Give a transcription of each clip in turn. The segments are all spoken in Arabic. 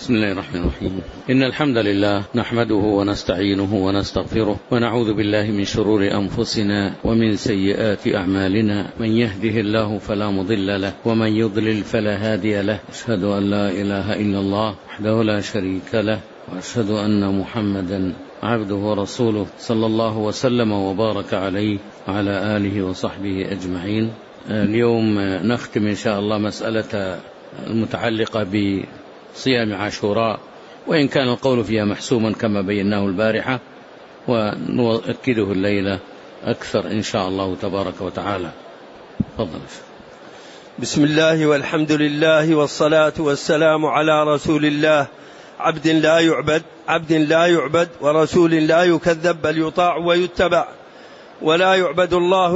بسم الله الرحمن الرحيم. إن الحمد لله نحمده ونستعينه ونستغفره ونعوذ بالله من شرور أنفسنا ومن سيئات أعمالنا، من يهده الله فلا مضل له ومن يضلل فلا هادي له. أشهد أن لا إله إلا الله وحده لا شريك له، وأشهد أن محمدا عبده ورسوله صلى الله وسلم وبارك عليه وعلى آله وصحبه أجمعين. اليوم نختم إن شاء الله مسألة المتعلقة بصيام عاشوراء، وإن كان القول فيها محسوما كما بيناه البارحة، ونؤكده الليلة أكثر إن شاء الله تبارك وتعالى. تفضل. بسم الله والحمد لله والصلاة والسلام على رسول الله، عبد لا يعبد ورسول لا يكذب، بل يطاع ويتبع، ولا يعبد الله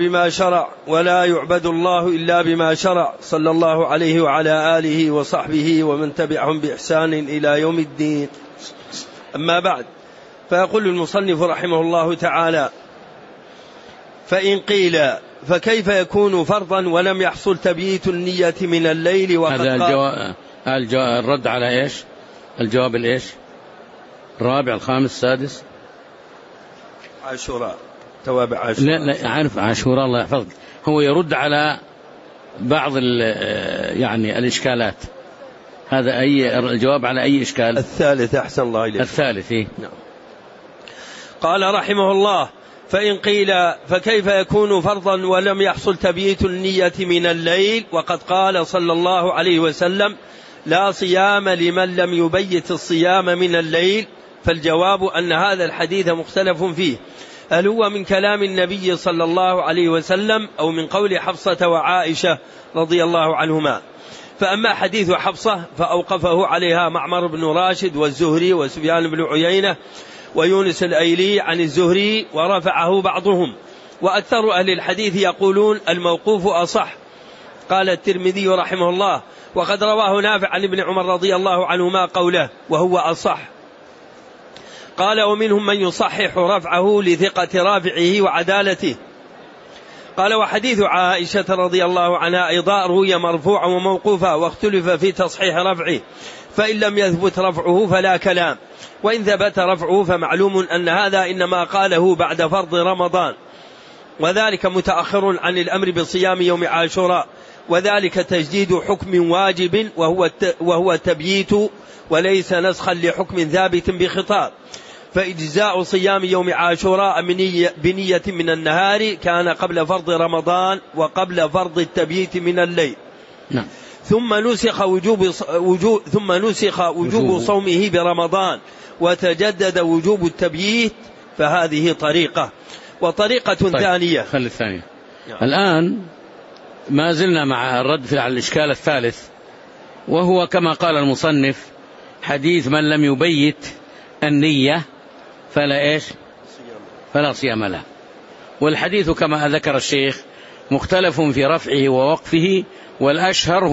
إلا بما شرع صلى الله عليه وعلى آله وصحبه ومن تبعهم بإحسان إلى يوم الدين. أما بعد، فيقول المصنف رحمه الله تعالى: فإن قيل فكيف يكون فرضا ولم يحصل تبييت النية من الليل؟ هذا الرد على إيش؟ الجواب الإيش؟ الرابع الخامس السادس؟ عاشوراء، توابع عاشوراء. لا عارف عاشوراء، الله يحفظك. هو يرد على بعض يعني الإشكالات. هذا الجواب على أي إشكال؟ الثالث، أحسن الله إليك. الثالث. نعم. قال رحمه الله: فإن قيل فكيف يكون فرضا ولم يحصل تبييت النية من الليل؟ وقد قال صلى الله عليه وسلم: لا صيام لمن لم يبيت الصيام من الليل. فالجواب أن هذا الحديث مختلف فيه، هل هو من كلام النبي صلى الله عليه وسلم أو من قول حفصة وعائشة رضي الله عنهما. فأما حديث حفصة فأوقفه عليها معمر بن راشد والزهري وسفيان بن عيينة ويونس الأيلي عن الزهري، ورفعه بعضهم، وأكثر أهل الحديث يقولون الموقوف أصح. قال الترمذي رحمه الله: وقد رواه نافع عن ابن عمر رضي الله عنهما قوله وهو أصح. قال: ومنهم من يصحح رفعه لثقة رافعه وعدالته. قال: وحديث عائشة رضي الله عنها أيضا روي مرفوعا وموقوفا، واختلف في تصحيح رفعه، فإن لم يثبت رفعه فلا كلام، وإن ثبت رفعه فمعلوم أن هذا إنما قاله بعد فرض رمضان، وذلك متأخر عن الأمر بصيام يوم عاشوراء، وذلك تجديد حكم واجب وهو التبييت، وليس نسخا لحكم ثابت بخطاب. فإجزاء صيام يوم عاشوراء بنية من النهار كان قبل فرض رمضان وقبل فرض التبييت من الليل. نعم. ثم نسخ وجوب صومه برمضان، وتجدد وجوب التبييت، فهذه طريقة. وطريقة ثانية. خلي الثانية. الآن ما زلنا مع الرد على الإشكال الثالث، وهو كما قال المصنف: حديث من لم يبيت النية فلا صيام له. والحديث كما ذكر الشيخ مختلف في رفعه ووقفه، والأشهر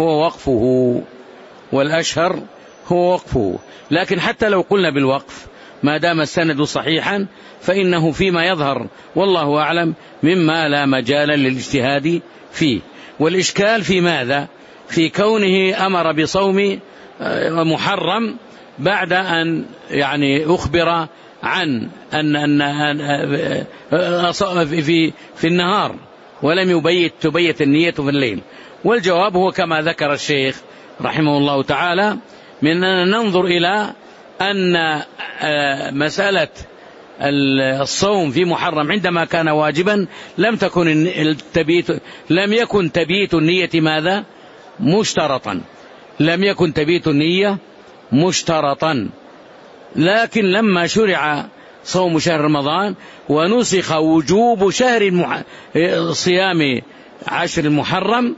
هو وقفه. لكن حتى لو قلنا بالوقف، ما دام السند صحيحا فإنه فيما يظهر والله أعلم مما لا مجال للاجتهاد فيه. والإشكال في ماذا؟ في كونه أمر بصوم محرم بعد أن أخبر عن أن في النهار ولم تبيت النية في الليل. والجواب هو كما ذكر الشيخ رحمه الله تعالى، من أن ننظر إلى أن مسألة الصوم في محرم عندما كان واجبا لم يكن تبييت النية ماذا؟ مشترطا. لكن لما شرع صوم شهر رمضان ونسخ وجوب صيام عشر المحرم،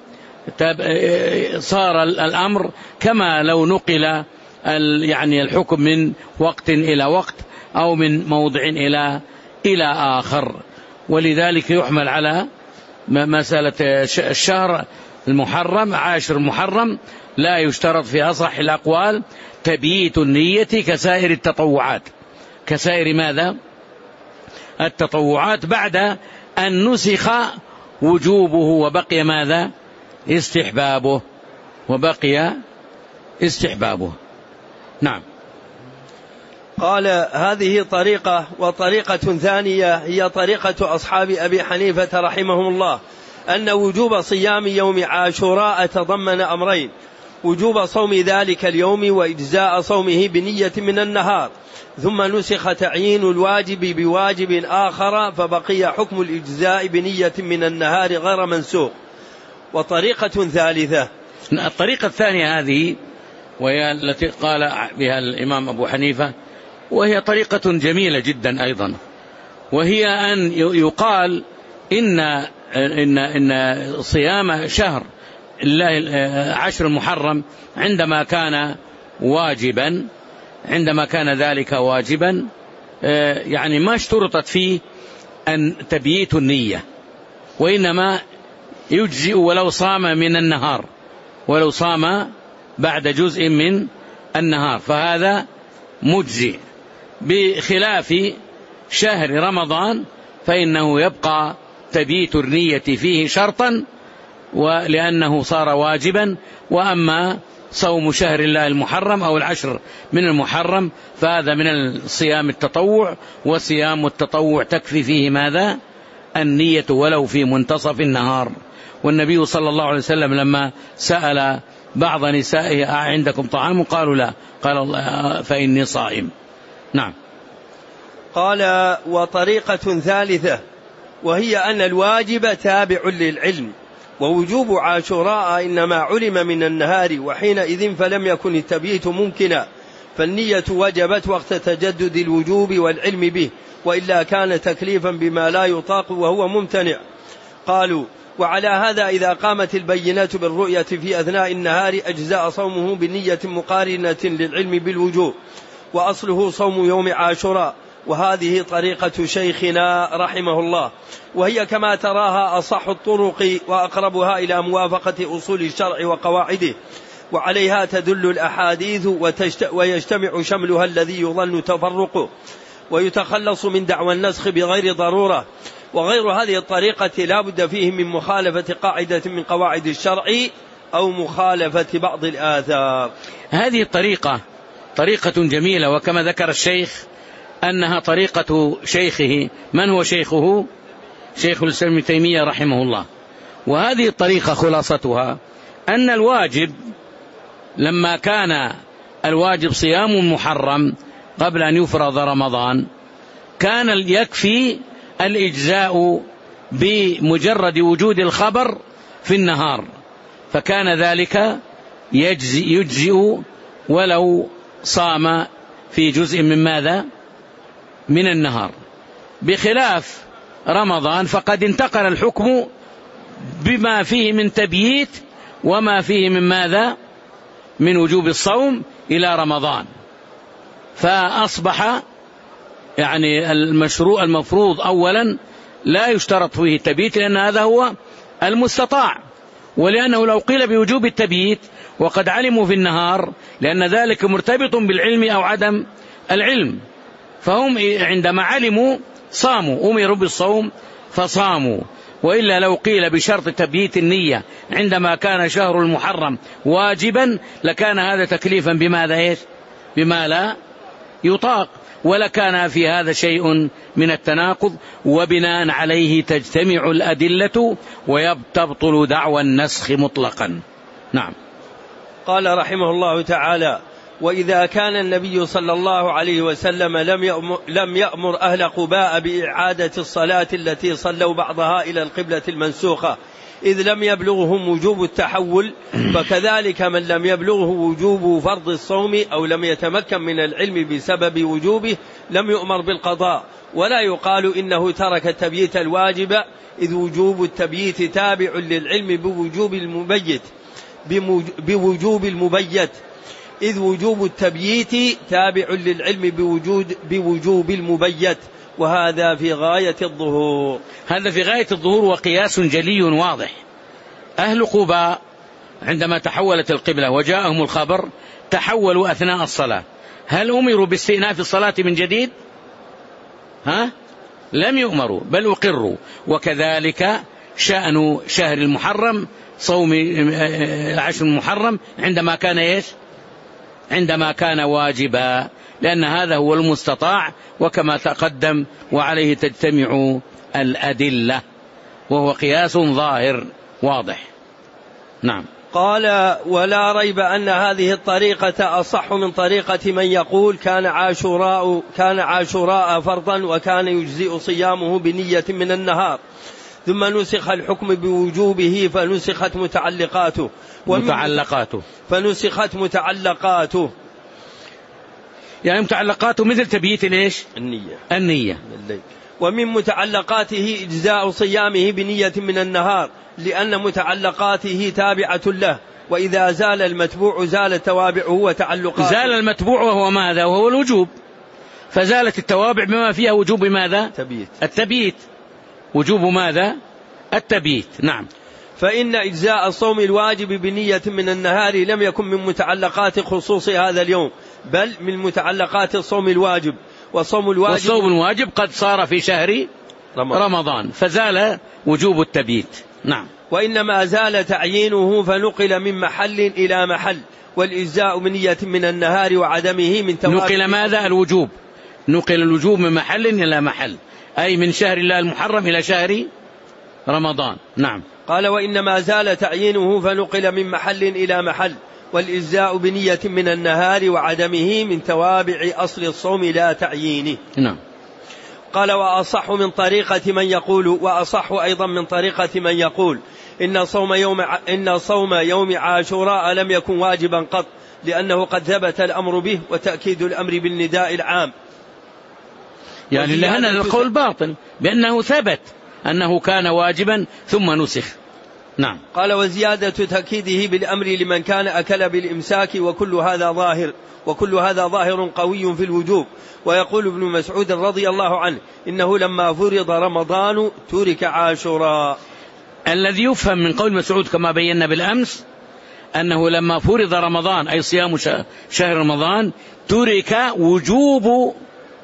صار الأمر كما لو نقل الحكم من وقت إلى وقت أو من موضع إلى آخر. ولذلك يحمل على مسألة الشهر المحرم، عاشر المحرم، لا يشترط في أصح الأقوال تبييت النية كسائر التطوعات. كسائر ماذا؟ التطوعات، بعد أن نسخ وجوبه وبقي ماذا؟ استحبابه. نعم. قال هذه طريقة، وطريقة ثانية هي طريقة أصحاب أبي حنيفة رحمهم الله، أن وجوب صيام يوم عاشوراء تضمن أمرين: وجوب صوم ذلك اليوم وإجزاء صومه بنية من النهار، ثم نسخ تعيين الواجب بواجب آخر فبقي حكم الإجزاء بنية من النهار غير منسوخ. وطريقة ثالثة، الطريقة الثانية هذه وهي التي قال بها الإمام أبو حنيفة، وهي طريقة جميلة جدا أيضا، وهي أن يقال إن صيام شهر عشر المحرم عندما كان ذلك واجبا، يعني ما اشترطت فيه أن تبييت النية، وإنما يجزئ ولو صام من النهار، ولو صام بعد جزء من النهار فهذا مجزئ، بخلاف شهر رمضان فإنه يبقى تبييت النية فيه شرطا ولأنه صار واجبا. وأما صوم شهر الله المحرم أو العشر من المحرم فهذا من الصيام التطوع، وصيام التطوع تكفي فيه ماذا؟ النية ولو في منتصف النهار. والنبي صلى الله عليه وسلم لما سأل بعض نسائه عندكم طعام؟ قالوا لا، قال فإني صائم. نعم. قال وطريقة ثالثة وهي أن الواجب تابع للعلم، ووجوب عاشوراء إنما علم من النهار، وحينئذ فلم يكن التبييت ممكنا، فالنية وجبت وقت تجدد الوجوب والعلم به، وإلا كان تكليفا بما لا يطاق وهو ممتنع. قالوا وعلى هذا إذا قامت البينة بالرؤية في أثناء النهار أجزاء صومه بنية مقارنة للعلم بالوجوب، وأصله صوم يوم عاشوراء. وهذه طريقة شيخنا رحمه الله، وهي كما تراها أصح الطرق وأقربها إلى موافقة أصول الشرع وقواعده، وعليها تدل الأحاديث ويجتمع شملها الذي يظن تفرقه، ويتخلص من دعوى النسخ بغير ضرورة. وغير هذه الطريقة لا بد فيه من مخالفة قاعدة من قواعد الشرع أو مخالفة بعض الآثار. هذه الطريقة طريقة جميلة، وكما ذكر الشيخ أنها طريقة شيخه. من هو شيخه؟ شيخ الإسلام ابن تيمية رحمه الله. وهذه الطريقة خلاصتها أن الواجب لما كان الواجب صيام محرم قبل أن يفرض رمضان كان يكفي الإجزاء بمجرد وجود الخبر في النهار، فكان ذلك يجزئ ولو صام في جزء من ماذا؟ من النهار. بخلاف رمضان فقد انتقل الحكم بما فيه من تبييت وما فيه من ماذا؟ من وجوب الصوم إلى رمضان، فأصبح يعني المشروع المفروض أولا لا يشترط فيه التبييت لأن هذا هو المستطاع، ولأنه لو قيل بوجوب التبييت وقد علموا في النهار لأن ذلك مرتبط بالعلم أو عدم العلم، فهم عندما علموا صاموا، أمروا بالصوم فصاموا. وإلا لو قيل بشرط تبييت النية عندما كان شهر المحرم واجبا لكان هذا تكليفا بماذا؟ بما لا يطاق، ولكان في هذا شيء من التناقض، وبناء عليه تجتمع الأدلة ويبطل دعوى النسخ مطلقا. نعم. قال رحمه الله تعالى: وإذا كان النبي صلى الله عليه وسلم لم يأمر أهل قباء بإعادة الصلاة التي صلوا بعضها إلى القبلة المنسوخة إذ لم يبلغهم وجوب التحول، فكذلك من لم يبلغه وجوب فرض الصوم أو لم يتمكن من العلم بسبب وجوبه لم يؤمر بالقضاء، ولا يقال إنه ترك التبييت الواجب إذ وجوب التبييت تابع للعلم بوجوب المبيت إذ وجوب التبييت تابع للعلم بوجوب المبيت، وهذا في غاية الظهور. هذا في غاية الظهور وقياس جلي واضح. أهل قباء عندما تحولت القبلة وجاءهم الخبر تحولوا أثناء الصلاة، هل أمروا باستئناف الصلاة من جديد؟ لم يؤمروا بل أقروا. وكذلك شأن شهر المحرم، صوم العشر المحرم عندما كان عندما كان واجبا، لأن هذا هو المستطاع وكما تقدم وعليه تجتمع الأدلة، وهو قياس ظاهر واضح. نعم. قال ولا ريب أن هذه الطريقة أصح من طريقة من يقول كان عاشوراء فرضا وكان يجزئ صيامه بنية من النهار، ثم نسخ الحكم بوجوبه فنسخت متعلقاته يعني متعلقاته مثل تبييت ليش؟ النية. ومن متعلقاته إجزاء صيامه بنية من النهار، لأن متعلقاته تابعة له، وإذا زال المتبوع زال توابعه وتعلقاته. زال المتبوع وهو ماذا؟ وهو الوجوب، فزالت التوابع بما فيها وجوب ماذا؟ التبييت. وجوب ماذا؟ التبييت. نعم. فإن إجزاء الصوم الواجب بنية من النهار لم يكن من متعلقات خصوص هذا اليوم، بل من متعلقات الصوم الواجب، والصوم الواجب قد صار في شهر رمضان فزال وجوب التبييت. نعم. وإنما زال تعيينه فنقل من محل إلى محل، والإجزاء بنية من النهار وعدمه من توابع. نقل ماذا؟ الوجوب. نقل الوجوب من محل إلى محل، أي من شهر الله المحرم إلى شهر رمضان. نعم. قال وإنما زال تعيينه فنقل من محل إلى محل، والإجزاء بنية من النهار وعدمه من توابع أصل الصوم لا تعيينه. نعم. قال وأصح من طريقة من يقول، وأصح أيضا من طريقة من يقول إن صوم يوم عاشوراء لم يكن واجبا قط، لأنه قد ثبت الأمر به وتأكيد الأمر بالنداء العام. يعني لهنا القول باطل بأنه ثبت أنه كان واجبا ثم نسخ. نعم. قال وزيادة تأكيده بالأمر لمن كان أكل بالإمساك، وكل هذا ظاهر قوي في الوجوب. ويقول ابن مسعود رضي الله عنه إنه لما فرض رمضان ترك عاشوراء. الذي يفهم من قول مسعود كما بينا بالأمس أنه لما فرض رمضان أي صيام شهر رمضان ترك وجوب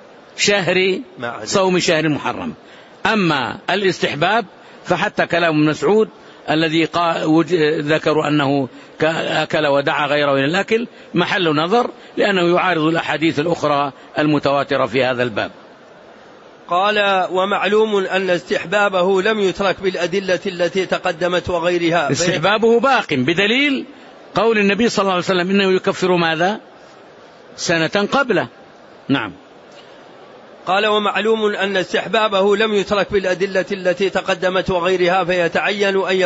صوم شهر المحرم. أما الاستحباب فحتى كلام ابن مسعود الذي ذكروا أنه أكل ودعا غيره إلى الأكل محل نظر، لأنه يعارض الأحاديث الأخرى المتواترة في هذا الباب. قال ومعلوم أن استحبابه لم يترك بالأدلة التي تقدمت وغيرها، استحبابه باق بدليل قول النبي صلى الله عليه وسلم إنه يكفر ماذا؟ سنة قبله. نعم. قال ومعلوم أن استحبابه لم يترك بالأدلة التي تقدمت وغيرها، فيتعين أن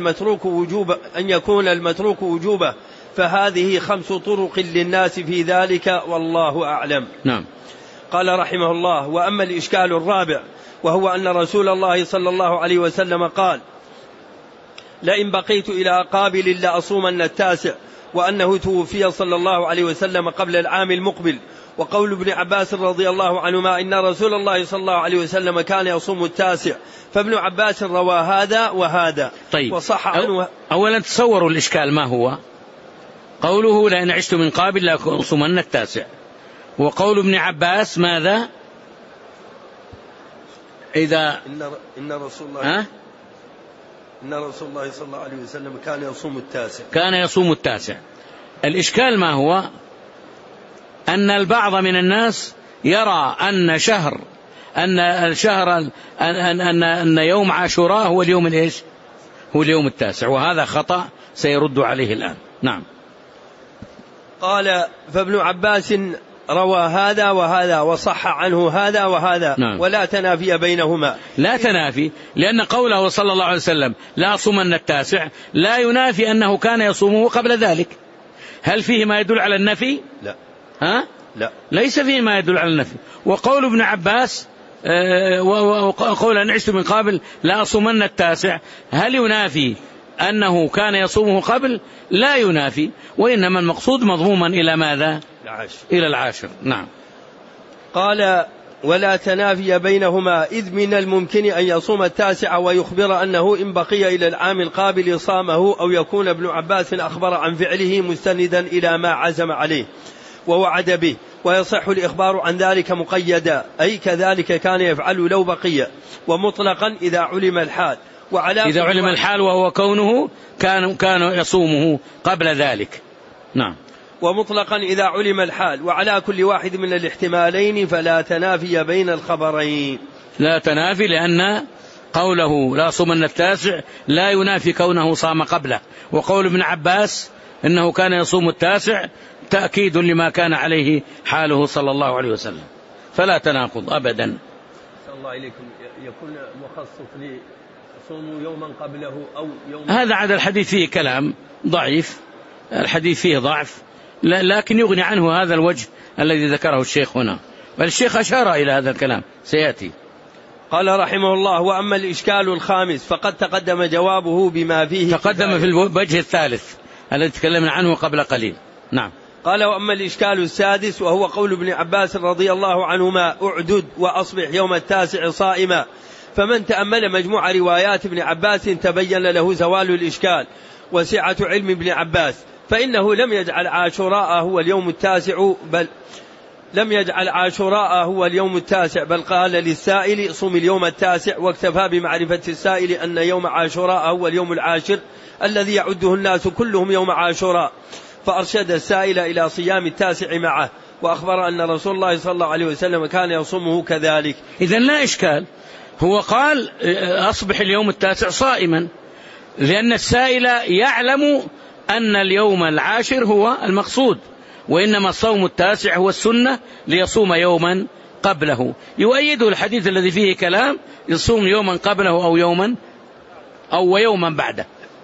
يكون المتروك وجوبا، فهذه 5 طرق للناس في ذلك والله أعلم. نعم. قال رحمه الله وأما الإشكال الرابع، وهو أن رسول الله صلى الله عليه وسلم قال لئن بقيت إلى قابل لأصومن التاسع، وأنه توفي صلى الله عليه وسلم قبل العام المقبل. وقول ابن عباس رضي الله عنهما إن رسول الله صلى الله عليه وسلم كان يصوم التاسع، فابن عباس روى هذا وهذا. طيب. وصح عنه. أولا تصوروا الإشكال ما هو؟ قوله لئن عشت من قابل لأصومن التاسع، وقول ابن عباس ماذا؟ إذا إن رسول الله صلى الله عليه وسلم كان يصوم التاسع. الإشكال ما هو؟ أن البعض من الناس يرى أن يوم عاشوراء هو اليوم الإيش؟ هو اليوم التاسع، وهذا خطأ سيرد عليه الآن. نعم. قال فابن عباس روى هذا وهذا وصح عنه هذا وهذا. نعم. ولا تنافي بينهما. لا تنافي، لأن قوله صلى الله عليه وسلم لا أصومن التاسع لا ينافي أنه كان يصومه قبل ذلك. هل فيه ما يدل على النفي؟ لا. لا، ليس فيه ما يدل على النفي. وقول ابن عباس وقول أن عشت من قبل لا أصومن التاسع هل ينافي أنه كان يصومه قبل؟ لا ينافي، وإنما المقصود مضموما إلى ماذا؟ إلى العاشر. نعم. قال ولا تنافي بينهما، إذ من الممكن أن يصوم التاسع ويخبر أنه إن بقي إلى العام القابل صامه، أو يكون ابن عباس أخبر عن فعله مستندا إلى ما عزم عليه ووعد به، ويصح الإخبار عن ذلك مقيدا، أي كذلك كان يفعل لو بقي، ومطلقا إذا علم الحال. إذا علم الحال وهو كونه كان يصومه قبل ذلك. نعم. ومطلقا إذا علم الحال، وعلى كل واحد من الاحتمالين فلا تنافي بين الخبرين. لا تنافي، لأن قوله لا صومن التاسع لا ينافي كونه صام قبله، وقول ابن عباس إنه كان يصوم التاسع تأكيد لما كان عليه حاله صلى الله عليه وسلم، فلا تناقض أبدا. صلى الله عليكم يكون مخصص لصوم يوما قبله أو يوم، هذا عاد الحديث فيه كلام ضعيف، الحديث فيه ضعف، لكن يغني عنه هذا الوجه الذي ذكره الشيخ هنا، بل الشيخ أشار إلى هذا الكلام سيأتي. قال رحمه الله: وأما الإشكال الخامس فقد تقدم جوابه بما فيه، تقدم في الوجه الثالث الذي تكلمنا عنه قبل قليل. نعم. قال: وأما الإشكال السادس وهو قول ابن عباس رضي الله عنهما: أعدد وأصبح يوم التاسع صائما، فمن تأمل مجموع روايات ابن عباس تبين له زوال الإشكال وسعة علم ابن عباس، فإنه لم يجعل عاشوراء هو اليوم التاسع، بل قال للسائل: صم اليوم التاسع، واكتفى بمعرفة السائل أن يوم عاشوراء هو اليوم العاشر الذي يعده الناس كلهم يوم عاشوراء، فأرشد السائل إلى صيام التاسع معه، وأخبر أن رسول الله صلى الله عليه وسلم كان يصومه كذلك. إذن لا إشكال، هو قال أصبح اليوم التاسع صائما، لأن السائل يعلم أن اليوم العاشر هو المقصود، وإنما الصوم التاسع هو السنة ليصوم يوما قبله. يؤيده الحديث الذي فيه كلام: يصوم يوما قبله أو يوما بعده،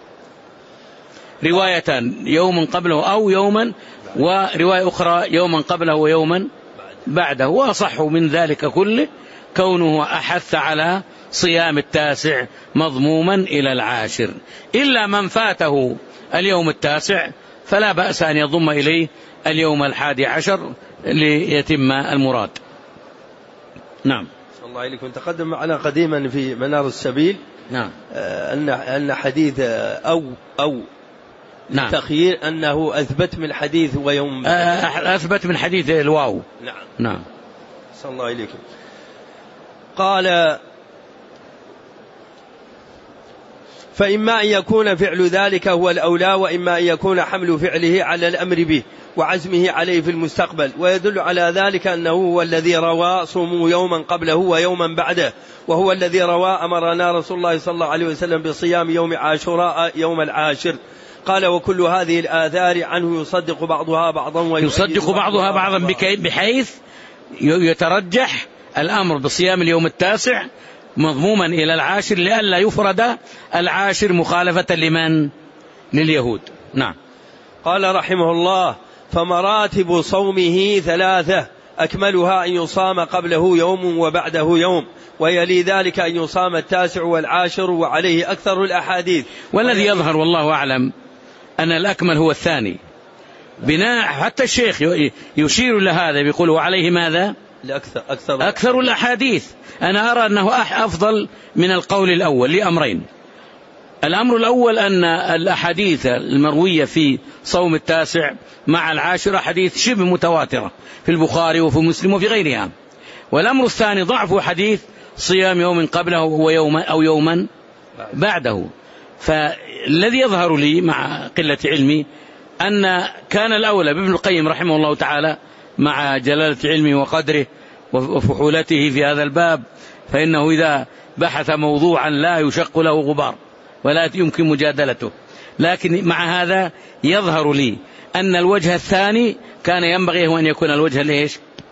روايتان: يوما قبله أو يوما، ورواية أخرى يوما قبله ويوما بعده. وأصح من ذلك كله كونه أحث على صيام التاسع مضموما إلى العاشر، إلا من فاته اليوم التاسع فلا بأس أن يضم إليه اليوم 11 ليتم المراد. نعم. صلى الله عليكم. تقدم معنا قديما في منار السبيل نعم أن حديث أو نعم. تخيير أنه أثبت من حديث ويوم، أثبت من حديث الواو. نعم. صلى الله عليكم. قال: فإما أن يكون فعل ذلك هو الأولى، وإما أن يكون حمل فعله على الأمر به وعزمه عليه في المستقبل، ويدل على ذلك أنه هو الذي روى: صوموا يوما قبله ويوما بعده، وهو الذي روى: أمرنا رسول الله صلى الله عليه وسلم بصيام يوم عاشوراء يوم العاشر. قال: وكل هذه الآثار عنه يصدق بعضها بعضا بحيث يترجح الأمر بصيام اليوم التاسع مضموما إلى العاشر، لئلا يفرد العاشر مخالفة لليهود. نعم. قال رحمه الله: فمراتب صومه 3: أكملها أن يصام قبله يوم وبعده يوم، ويلي ذلك أن يصام التاسع والعاشر، وعليه أكثر الأحاديث. والذي يظهر والله أعلم أن الأكمل هو الثاني، بناء حتى الشيخ يشير لهذا، بيقول: وعليه ماذا؟ أكثر الأحاديث. أنا أرى أنه أفضل من القول الأول لأمرين: الأمر الأول أن الأحاديث المروية في صوم التاسع مع العاشر حديث شبه متواترة في البخاري وفي مسلم وفي غيرها. والأمر الثاني ضعف حديث صيام يوم قبله ويوما أو يوما بعده. فالذي يظهر لي مع قلة علمي أن كان الأولى بابن القيم رحمه الله تعالى مع جلالة علمه وقدره وفحولته في هذا الباب، فإنه إذا بحث موضوعا لا يشق له غبار ولا يمكن مجادلته، لكن مع هذا يظهر لي أن الوجه الثاني كان ينبغي هو أن يكون الوجه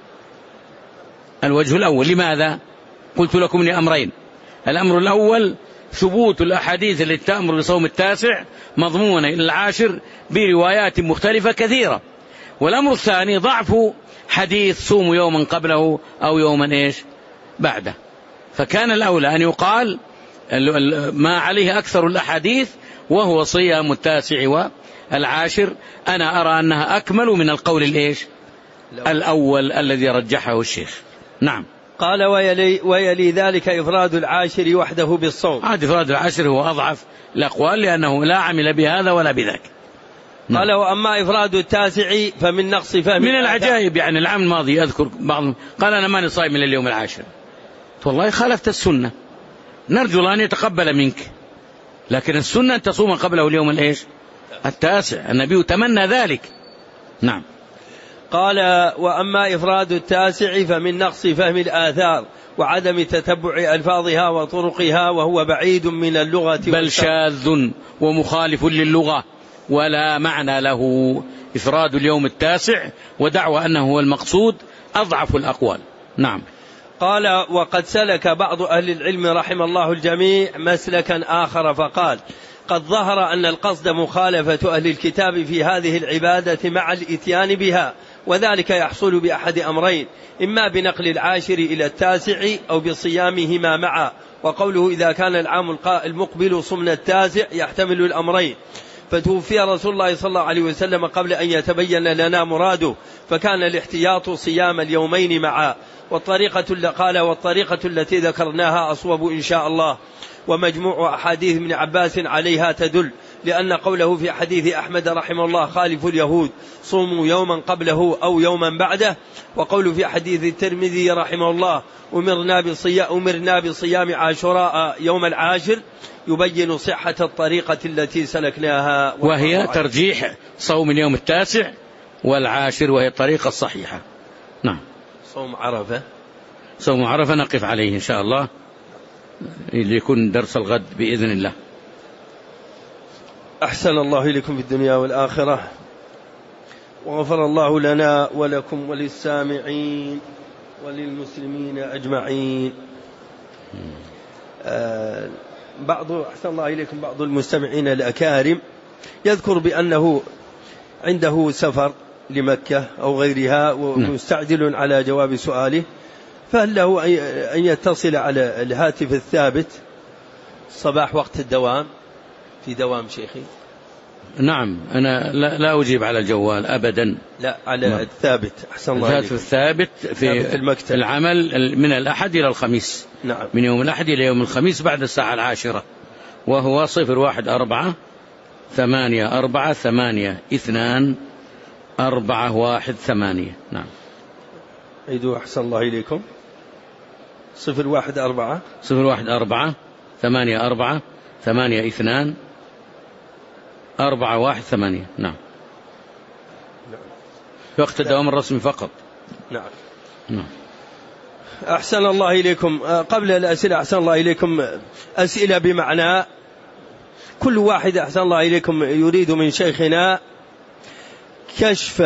الأول. لماذا؟ قلت لكم لأمرين: الأمر الأول ثبوت الأحاديث التي تأمر بصوم التاسع مضمونة إلى العاشر بروايات مختلفة كثيرة، والأمر الثاني ضعف حديث صوم يوما قبله أو يوما بعده. فكان الأولى أن يقال ما عليه أكثر الأحاديث وهو صيام التاسع والعاشر. أنا أرى أنها أكمل من القول الأول الذي رجحه الشيخ. نعم. قال: ويلي ذلك إفراد العاشر وحده بالصوم. عاد إفراد العاشر هو أضعف الأقوال، لأنه لا عمل بهذا ولا بذاك. قال: وأما إفراد التاسع فمن نقص فهم. من العجائب يعني العام الماضي أذكر بعضهم قال: أنا ماني صائم من اليوم العاشر. والله خالفت السنة، نرجو الله أن يتقبل منك، لكن السنة أن تصوم قبله اليوم التاسع. النبي تمنى ذلك. نعم. قال: وأما إفراد التاسع فمن نقص فهم الآثار وعدم تتبع ألفاظها وطرقها، وهو بعيد من اللغة بل شاذ ومخالف للغة، ولا معنى له إفراد اليوم التاسع ودعوى أنه هو المقصود أضعف الأقوال. نعم. قال: وقد سلك بعض أهل العلم رحم الله الجميع مسلكا آخر فقال: قد ظهر أن القصد مخالفة أهل الكتاب في هذه العبادة مع الإتيان بها، وذلك يحصل بأحد أمرين: إما بنقل العاشر إلى التاسع أو بصيامهما معا. وقوله إذا كان العام المقبل صمنا التاسع يحتمل الأمرين. فتوفي رسول الله صلى الله عليه وسلم قبل أن يتبين لنا مراده، فكان الاحتياط صيام اليومين معا. والطريقة التي ذكرناها أصوب إن شاء الله، ومجموع أحاديث ابن عباس عليها تدل، لأن قوله في حديث أحمد رحمه الله: خالف اليهود صوموا يوما قبله أو يوما بعده، وقوله في حديث الترمذي رحمه الله: أمرنا بصيام عاشوراء يوم العاشر، يبين صحة الطريقة التي سلكناها، وهي ترجيح صوم اليوم التاسع والعاشر، وهي الطريقة الصحيحة. نعم. صوم عرفة نقف عليه إن شاء الله ليكون درس الغد بإذن الله. أحسن الله إليكم في الدنيا والآخرة، وغفر الله لنا ولكم وللسامعين وللمسلمين أجمعين. أحسن الله إليكم بعض المستمعين الأكارم يذكر بأنه عنده سفر لمكة أو غيرها ومستعجل على جواب سؤاله، فهل له أن يتصل على الهاتف الثابت صباح وقت الدوام في دوام شيخي؟ نعم، أنا لا أجيب على الجوال أبدا، لا على الثابت. أحسن الله الهاتف الثابت في المكتب. العمل من الأحد إلى الخميس. نعم. من يوم الأحد إلى يوم الخميس بعد الساعة 10، وهو 014-828-418. نعم. عيدوا. أحسن الله إليكم. 014-828-418. نعم. في وقت الدوام الرسمي فقط. نعم. نعم. أحسن الله إليكم. قبل الأسئلة أحسن الله إليكم أسئلة بمعنى كل واحد أحسن الله إليكم يريد من شيخنا كشف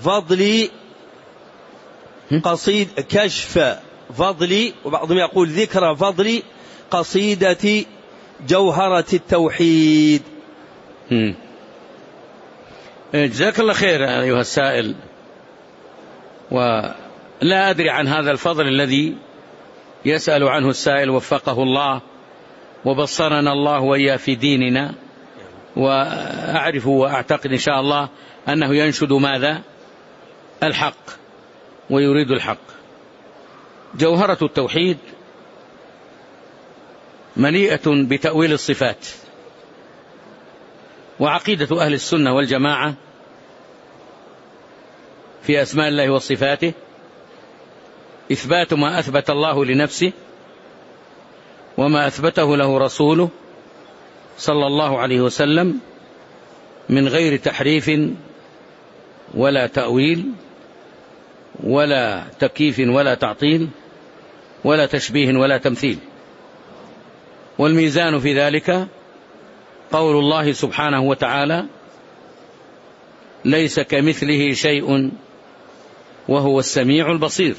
فضل وبعضهم يقول ذكر فضل قصيدة جوهرة التوحيد. جزاك الله خير أيها السائل، ولا أدري عن هذا الفضل الذي يسأل عنه السائل، وفقه الله وبصرنا الله وإياه في ديننا، وأعرف وأعتقد إن شاء الله أنه ينشد ماذا؟ الحق ويريد الحق. جوهرة التوحيد مليئة بتأويل الصفات، وعقيدة أهل السنة والجماعة في أسماء الله وصفاته إثبات ما أثبت الله لنفسه وما أثبته له رسوله صلى الله عليه وسلم من غير تحريف ولا تأويل ولا تكييف ولا تعطيل ولا تشبيه ولا تمثيل. والميزان في ذلك قول الله سبحانه وتعالى: ليس كمثله شيء وهو السميع البصير.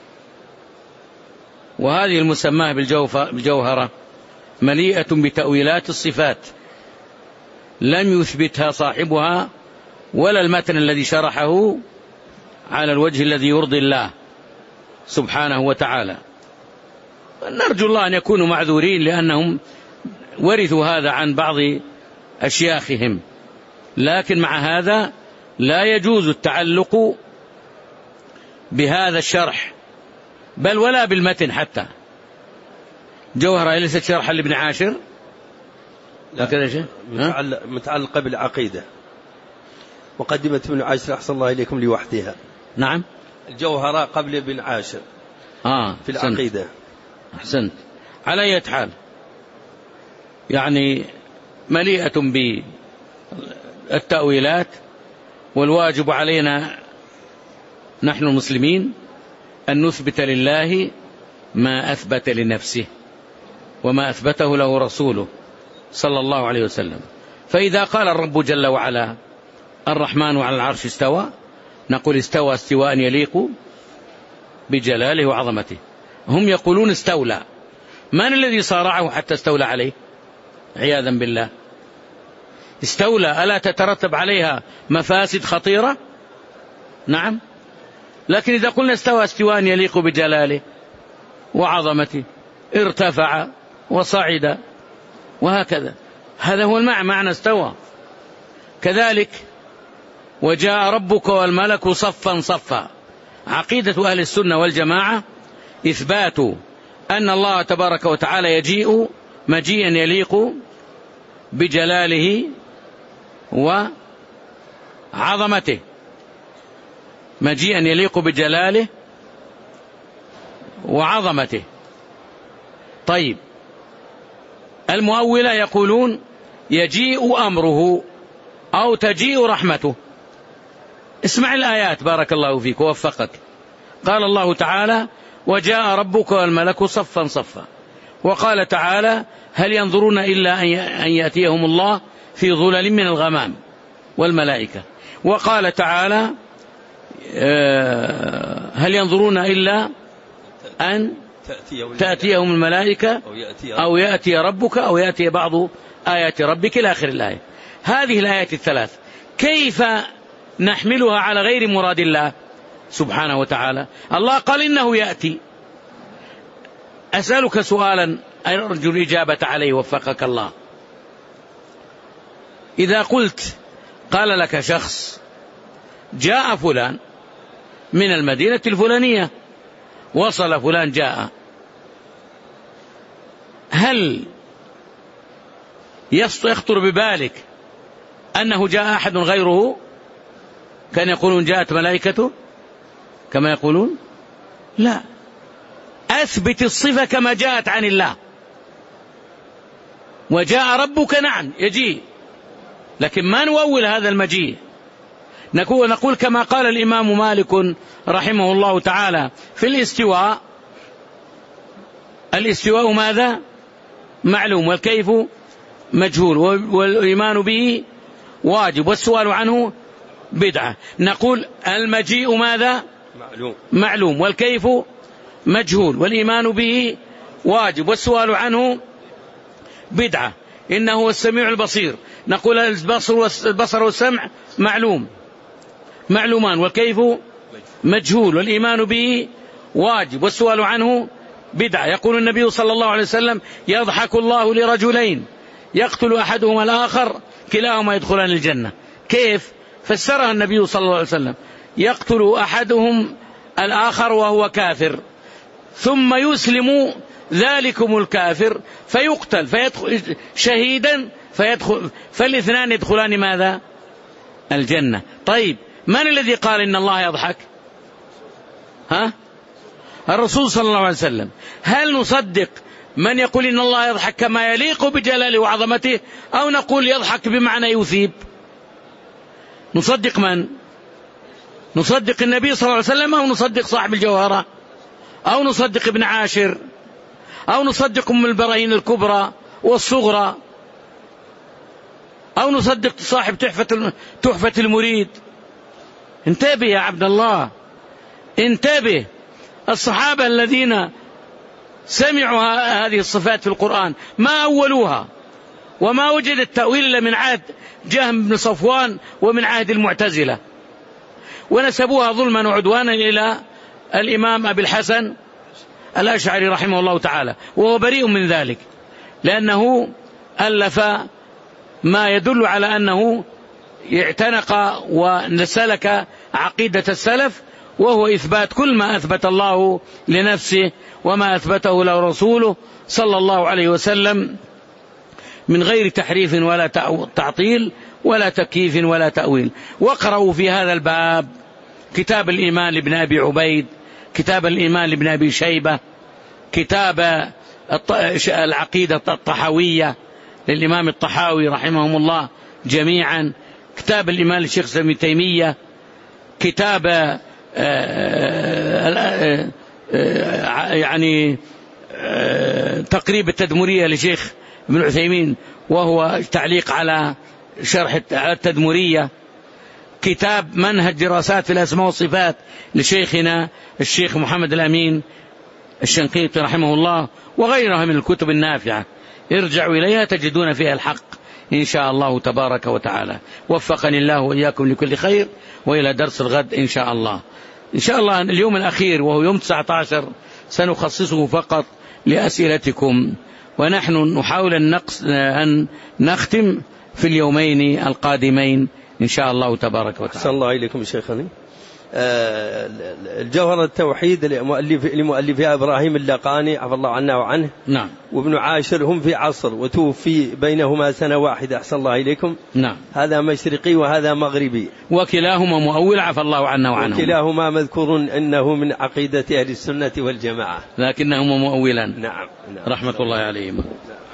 وهذه المسماة بالجوهرة مليئة بتأويلات الصفات لم يثبتها صاحبها ولا المتن الذي شرحه على الوجه الذي يرضي الله سبحانه وتعالى. نرجو الله أن يكونوا معذورين لأنهم ورثوا هذا عن بعض أشياخهم، لكن مع هذا لا يجوز التعلق بهذا الشرح بل ولا بالمتن حتى. جوهرة ليست شرحا لابن عاشر، لا متعلقة بالعقيدة، مقدمة ابن عاشر أحسن الله إليكم لوحدها. نعم. الجوهرة قبل ابن عاشر في العقيدة. أحسنت. على أي حال يعني مليئة بالتأويلات والواجب علينا نحن المسلمين أن نثبت لله ما أثبت لنفسه وما أثبته له رسوله صلى الله عليه وسلم. فإذا قال الرب جل وعلا الرحمن على العرش استوى، نقول استوى استواء يليق بجلاله وعظمته. هم يقولون استولى، من الذي صارعه حتى استولى عليه؟ عياذا بالله. استولى ألا تترتب عليها مفاسد خطيرة؟ نعم. لكن إذا قلنا استوى استواء يليق بجلاله وعظمته، ارتفع وصعد وهكذا، هذا هو معنى استوى. كذلك وجاء ربك والملك صفا صفا. عقيدة أهل السنة والجماعة إثبات أن الله تبارك وتعالى يجيء مجيئا يليق بجلاله وعظمته، مجيئا يليق بجلاله وعظمته. طيب، المؤولة يقولون يجيء أمره أو تجيء رحمته. اسمع الآيات بارك الله فيك ووفقك. قال الله تعالى وجاء ربك والملك صفا صفا، وقال تعالى هل ينظرون إلا أن يأتيهم الله في ظلل من الغمام والملائكة. وقال تعالى هل ينظرون إلا أن تأتيهم الملائكة أو يأتي ربك أو يأتي بعض آيات ربك إلى آخر الآية. هذه الآيات الثلاث كيف نحملها على غير مراد الله سبحانه وتعالى؟ الله قال إنه يأتي. أسألك سؤالا أرجو الإجابة عليه وفقك الله. إذا قلت قال لك شخص جاء فلان من المدينة الفلانية، وصل فلان جاء، هل يخطر ببالك أنه جاء أحد غيره؟ كان يقولون جاءت ملائكته كما يقولون؟ لا، أثبت الصفة كما جاءت عن الله. وجاء ربك نعم يجيء، لكن ما نؤول هذا المجيء. نقول كما قال الإمام مالك رحمه الله تعالى في الاستواء: الاستواء ماذا؟ معلوم، والكيف مجهول، والإيمان به واجب، والسؤال عنه بدعة. نقول المجيء ماذا؟ معلوم، والكيف مجهول، والإيمان به واجب، والسؤال عنه بدعة. إنه هو السميع البصير، نقول البصر والسمع معلومان، والكيف مجهول، والإيمان به واجب، والسؤال عنه بدعة. يقول النبي صلى الله عليه وسلم: يضحك الله لرجلين يقتل أحدهما الآخر كلاهما يدخلان الجنة. كيف فسرها النبي صلى الله عليه وسلم؟ يقتل أحدهم الآخر وهو كافر، ثم يسلم ذلكم الكافر فيقتل فيدخل شهيدا فالاثنان يدخلان ماذا؟ الجنة. طيب، من الذي قال إن الله يضحك؟ الرسول صلى الله عليه وسلم. هل نصدق من يقول إن الله يضحك كما يليق بجلاله وعظمته، أو نقول يضحك بمعنى يثيب؟ نصدق من؟ نصدق النبي صلى الله عليه وسلم، أو نصدق صاحب الجوهرة، أو نصدق ابن عاشر، أو نصدق أم البراهين الكبرى والصغرى، أو نصدق صاحب تحفة المريد؟ انتبه يا عبد الله، انتبه. الصحابة الذين سمعوا هذه الصفات في القرآن ما أولوها، وما وجد التأويل إلا من عهد جهم بن صفوان ومن عهد المعتزلة، ونسبوها ظلما وعدوانا إلى الإمام أبي الحسن الأشعري رحمه الله تعالى، وهو بريء من ذلك، لأنه ألف ما يدل على أنه اعتنق ونسلك عقيدة السلف، وهو إثبات كل ما أثبت الله لنفسه وما أثبته له رسوله صلى الله عليه وسلم من غير تحريف ولا تعطيل ولا تكييف ولا تأويل. واقرأوا في هذا الباب كتاب الإيمان لابن أبي عبيد، كتاب الإيمان لابن أبي شيبة، كتاب العقيدة الطحاوية للإمام الطحاوي رحمهم الله جميعا، كتاب الإمام الشيخ ابن تيمية، كتاب يعني تقريب التدمرية لشيخ ابن عثيمين وهو تعليق على شرح التدمرية، كتاب منهج دراسات في الأسماء والصفات لشيخنا الشيخ محمد الأمين الشنقيطي رحمه الله، وغيرها من الكتب النافعة، ارجعوا إليها تجدون فيها الحق إن شاء الله تبارك وتعالى. وفقني الله وإياكم لكل خير، وإلى درس الغد إن شاء الله. إن شاء الله اليوم الأخير وهو يوم 19 سنخصصه فقط لأسئلتكم، ونحن نحاول أن نختم في اليومين القادمين إن شاء الله تبارك وتعالى. أحسن الله إليكم شيخنا. الجوهر التوحيد لمؤلفها إبراهيم اللقاني عفى الله عنه وعنه، نعم، وابن عاشر هم في عصر وتوفي بينهما سنة واحدة. أحسن الله إليكم. نعم، هذا مشرقي وهذا مغربي، وكلاهما مؤول عفى الله عنه وعنه، وكلاهما مذكور أنه من عقيدة أهل السنة والجماعة، لكنهما مؤولا. نعم. رحمة الله عليهما.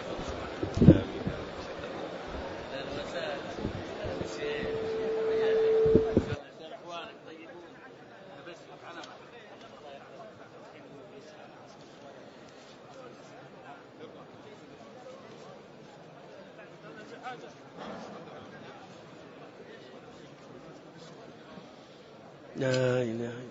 لا إله إلا الله.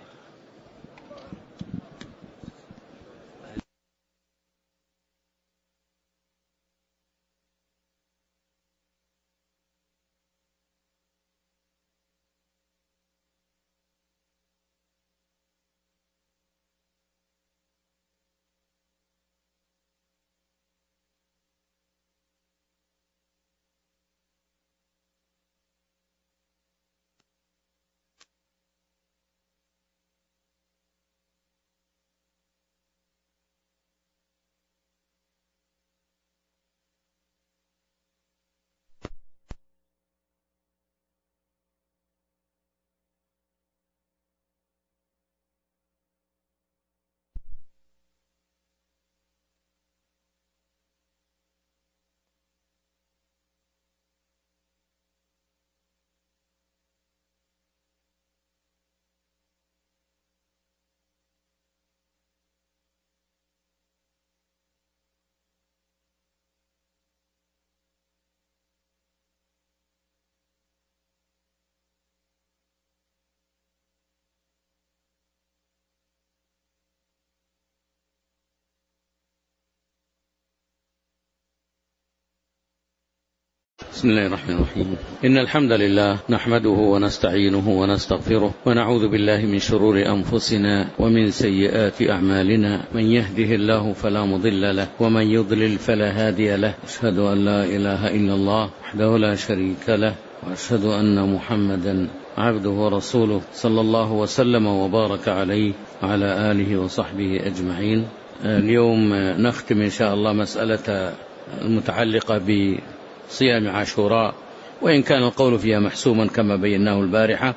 بسم الله الرحمن الرحيم. إن الحمد لله نحمده ونستعينه ونستغفره، ونعوذ بالله من شرور أنفسنا ومن سيئات أعمالنا، من يهده الله فلا مضل له ومن يضلل فلا هادي له، أشهد أن لا إله إلا الله وحده لا شريك له، وأشهد أن محمدا عبده ورسوله صلى الله وسلم وبارك عليه وعلى آله وصحبه أجمعين. اليوم نختم إن شاء الله مسألة المتعلقة بصيام عاشوراء، وإن كان القول فيها محسوما كما بيناه البارحة،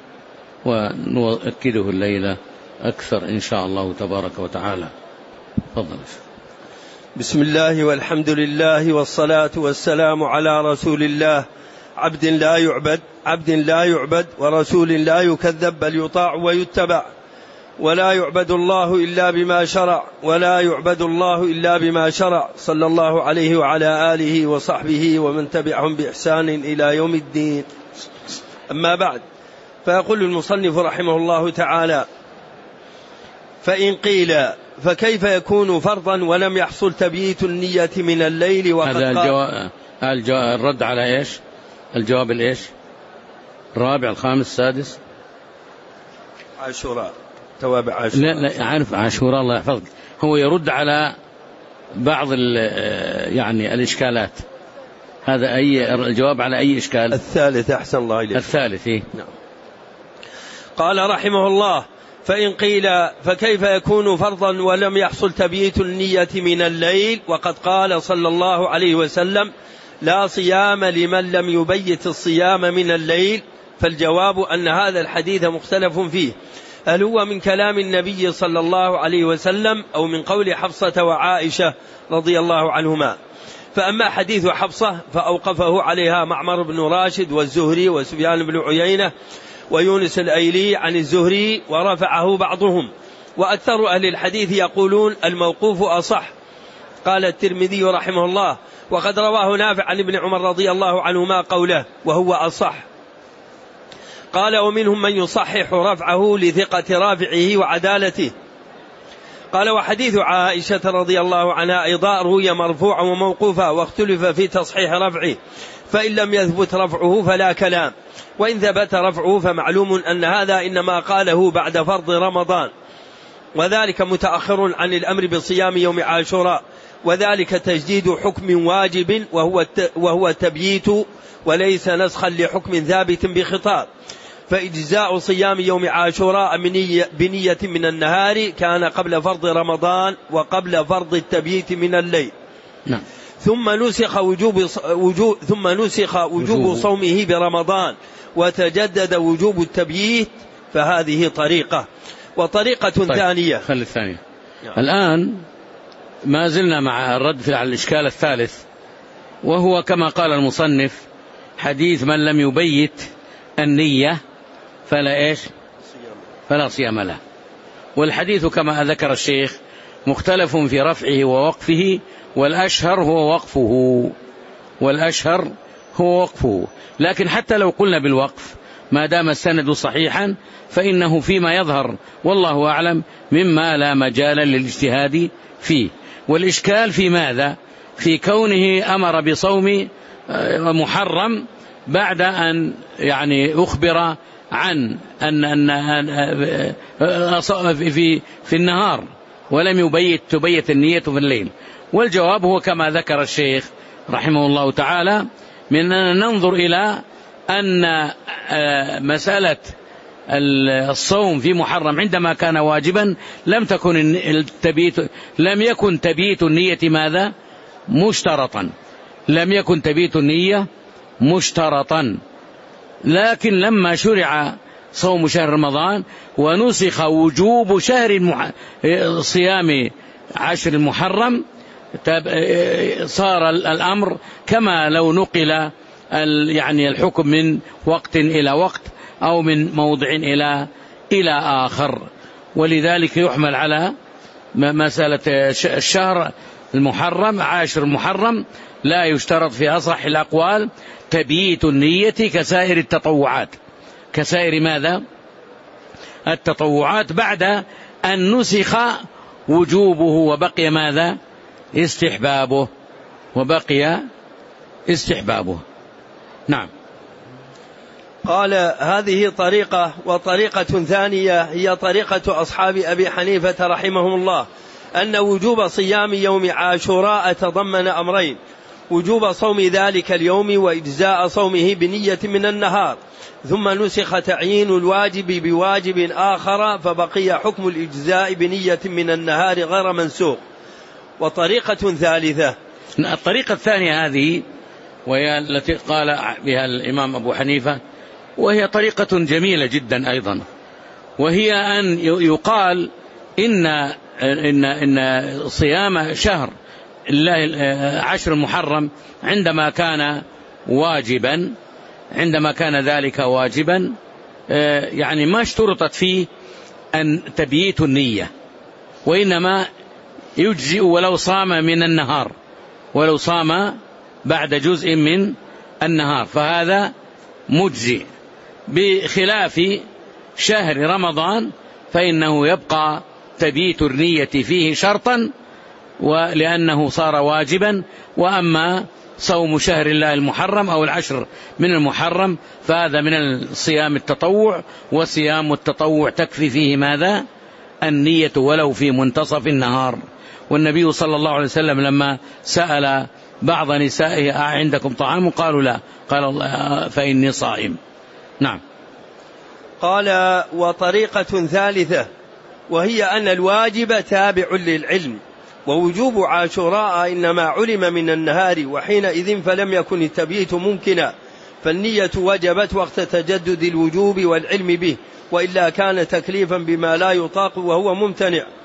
ونؤكده الليلة أكثر إن شاء الله تبارك وتعالى. تفضل. بسم الله والحمد لله والصلاة والسلام على رسول الله، عبد لا يعبد ورسول لا يكذب، بل يطاع ويتبع، ولا يعبد الله إلا بما شرع صلى الله عليه وعلى آله وصحبه ومن تبعهم بإحسان إلى يوم الدين. أما بعد، فيقول المصنف رحمه الله تعالى: فإن قيل فكيف يكون فرضا ولم يحصل تبييت النية من الليل؟ وقد هذا الرد على إيش؟ الجواب الإيش؟ الرابع الخامس السادس؟ عاشوراء، توابع عاشوراء. لا عارف عاشوراء، الله يحفظك. هو يرد على بعض يعني الإشكالات. هذا أي الجواب على أي إشكال؟ الثالث. أحسن الله إليك. الثالث. نعم. قال رحمه الله: فإن قيل فكيف يكون فرضا ولم يحصل تبييت النية من الليل؟ وقد قال صلى الله عليه وسلم: لا صيام لمن لم يبيت الصيام من الليل. فالجواب أن هذا الحديث مختلف فيه، هل هو من كلام النبي صلى الله عليه وسلم أو من قول حفصة وعائشة رضي الله عنهما؟ فأما حديث حفصة فأوقفه عليها معمر بن راشد والزهري وسفيان بن عيينة ويونس الأيلي عن الزهري ورفعه بعضهم، وأكثر أهل الحديث يقولون الموقوف أصح. قال الترمذي رحمه الله: وقد رواه نافع عن ابن عمر رضي الله عنهما قوله وهو أصح. قال: ومنهم من يصحح رفعه لثقة رافعه وعدالته. قال: وحديث عائشة رضي الله عنها أيضا روي مرفوعا وموقوفا، واختلف في تصحيح رفعه، فإن لم يثبت رفعه فلا كلام، وإن ثبت رفعه فمعلوم أن هذا إنما قاله بعد فرض رمضان، وذلك متأخر عن الأمر بصيام يوم عاشوراء، وذلك تجديد حكم واجب وهو تبييت، وليس نسخا لحكم ثابت بخطاب. فإجزاء صيام يوم عاشوراء بنية من النهار كان قبل فرض رمضان وقبل فرض التبييت من الليل. نعم. ثم نسخ وجوب صومه برمضان، وتجدد وجوب التبييت، فهذه طريقة. وطريقة ثانية. خلي الثانية. الآن ما زلنا مع الرد على الإشكال الثالث، وهو كما قال المصنف: حديث من لم يبيت النية فلا صيام له. والحديث كما ذكر الشيخ مختلف في رفعه ووقفه، والأشهر هو وقفه. لكن حتى لو قلنا بالوقف ما دام السند صحيحا فإنه فيما يظهر والله أعلم مما لا مجال للاجتهاد فيه. والإشكال في ماذا؟ في كونه أمر بصوم محرم بعد أن أخبر عن أن في النهار ولم تبيت النية في الليل. والجواب هو كما ذكر الشيخ رحمه الله تعالى، من أن ننظر إلى أن مسألة الصوم في محرم عندما كان واجبا لم يكن تبييت النية ماذا؟ مشترطا. لكن لما شرع صوم شهر رمضان ونسخ وجوب صيام عشر المحرم صار الأمر كما لو نقل الحكم من وقت إلى وقت أو من موضع إلى آخر. ولذلك يحمل على مسألة الشهر المحرم عاشر المحرم لا يشترط في أصح الأقوال تبييت النية كسائر التطوعات. التطوعات بعد أن نسخ وجوبه وبقي ماذا؟ استحبابه. نعم. قال: هذه طريقة. وطريقة ثانية هي طريقة أصحاب أبي حنيفة رحمهم الله، أن وجوب صيام يوم عاشوراء تضمن أمرين: وجوب صوم ذلك اليوم وإجزاء صومه بنية من النهار، ثم نسخ تعيين الواجب بواجب آخر فبقي حكم الإجزاء بنية من النهار غير منسوخ. وطريقة ثالثة. الطريقة الثانية هذه وهي التي قال بها الإمام أبو حنيفة، وهي طريقة جميلة جدا أيضا، وهي أن يقال إن صيام شهر عشر المحرم عندما كان ذلك واجبا ما اشترطت فيه أن تبييت النية، وإنما يجزئ ولو صام من النهار، ولو صام بعد جزء من النهار فهذا مجزئ، بخلاف شهر رمضان فإنه يبقى تبييت النية فيه شرطا ولأنه صار واجبا. وأما صوم شهر الله المحرم أو العشر من المحرم فهذا من الصيام التطوع، وصيام التطوع تكفي فيه ماذا؟ النية ولو في منتصف النهار. والنبي صلى الله عليه وسلم لما سأل بعض نسائه عندكم طعام؟ قالوا لا، قال فإني صائم. نعم. قال: وطريقة ثالثة وهي أن الواجب تابع للعلم، ووجوب عاشوراء إنما علم من النهار، وحينئذ فلم يكن التبييت ممكنا، فالنية وجبت وقت تجدد الوجوب والعلم به، وإلا كان تكليفا بما لا يطاق وهو ممتنع.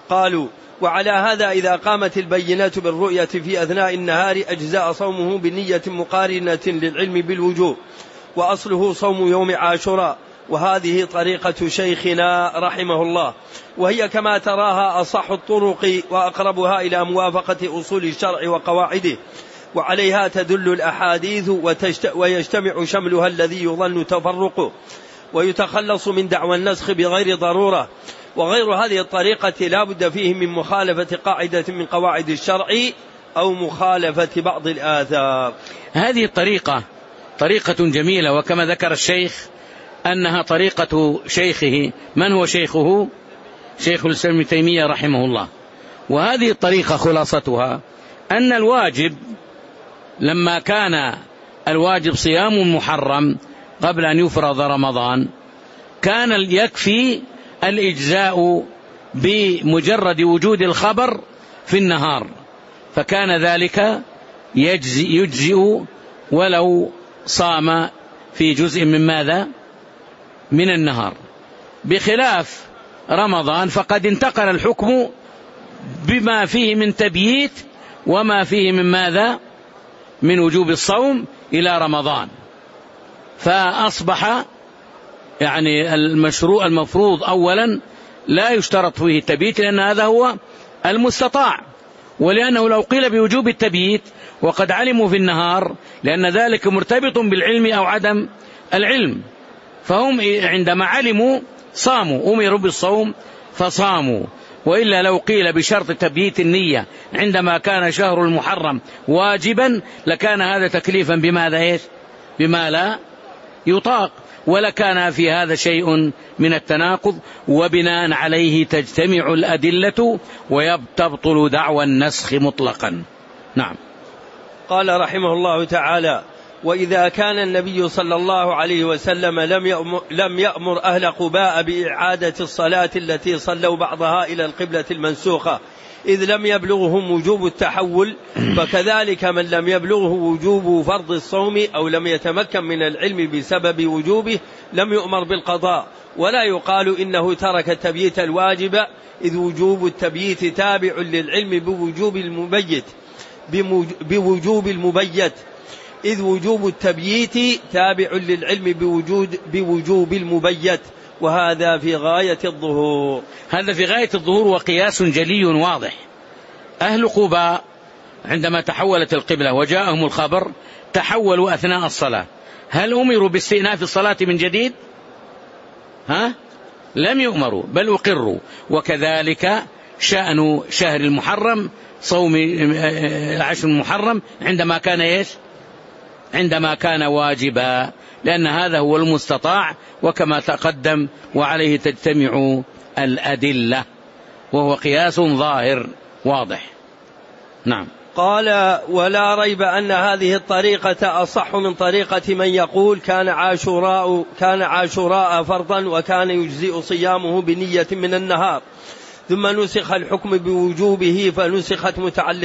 قالوا: وعلى هذا إذا قامت البينة بالرؤية في أثناء النهار أجزاء صومه بنية مقارنة للعلم بالوجوب، وأصله صوم يوم عاشوراء. وهذه طريقة شيخنا رحمه الله، وهي كما تراها أصح الطرق وأقربها إلى موافقة أصول الشرع وقواعده، وعليها تدل الأحاديث ويجتمع شملها الذي يظن تفرقه، ويتخلص من دعوى النسخ بغير ضرورة. وغير هذه الطريقة لا بد فيه من مخالفة قاعدة من قواعد الشرع أو مخالفة بعض الآثار. هذه الطريقة طريقة جميلة، وكما ذكر الشيخ أنها طريقة شيخه. من هو شيخه؟ شيخ الإسلام ابن تيمية رحمه الله. وهذه الطريقة خلاصتها أن الواجب لما كان الواجب صيام محرم قبل أن يفرض رمضان كان يكفي الإجزاء بمجرد وجود الخبر في النهار، فكان ذلك يجزئ ولو صام في جزء من ماذا؟ من النهار. بخلاف رمضان فقد انتقل الحكم بما فيه من تبييت وما فيه من ماذا؟ من وجوب الصوم إلى رمضان، فأصبح يعني المفروض أولا لا يشترط فيه التبييت، لأن هذا هو المستطاع، ولأنه لو قيل بوجوب التبييت وقد علموا في النهار لأن ذلك مرتبط بالعلم أو عدم العلم، فهم عندما علموا صاموا، أمروا بالصوم فصاموا. وإلا لو قيل بشرط تبييت النية عندما كان شهر المحرم واجبا لكان هذا تكليفا بماذا؟ بما لا يطاق، ولكان في هذا شيء من التناقض، وبناء عليه تجتمع الأدلة ويبطل دعوى النسخ مطلقا. نعم. قال رحمه الله تعالى: وإذا كان النبي صلى الله عليه وسلم لم يأمر أهل قباء بإعادة الصلاة التي صلوا بعضها إلى القبلة المنسوخة إذ لم يبلغهم وجوب التحول، فكذلك من لم يبلغه وجوب فرض الصوم أو لم يتمكن من العلم بسبب وجوبه لم يؤمر بالقضاء، ولا يقال إنه ترك التبييت الواجب إذ وجوب التبييت تابع للعلم بوجوب المبيت إذ وجوب التبييت تابع للعلم بوجوب المبيت، وهذا في غاية الظهور. هذا في غاية الظهور وقياس جلي واضح. أهل قباء عندما تحولت القبلة وجاءهم الخبر تحولوا أثناء الصلاة، هل أمروا باستئناف الصلاة من جديد؟ لم يؤمروا بل أقروا. وكذلك شأن شهر المحرم، صوم العشر المحرم عندما كان عندما كان واجبا، لأن هذا هو المستطاع وكما تقدم، وعليه تجتمع الأدلة، وهو قياس ظاهر واضح. نعم. قال: ولا ريب أن هذه الطريقة أصح من طريقة من يقول كان عاشوراء فرضا وكان يجزئ صيامه بنية من النهار، ثم نسخ الحكم بوجوبه فنسخت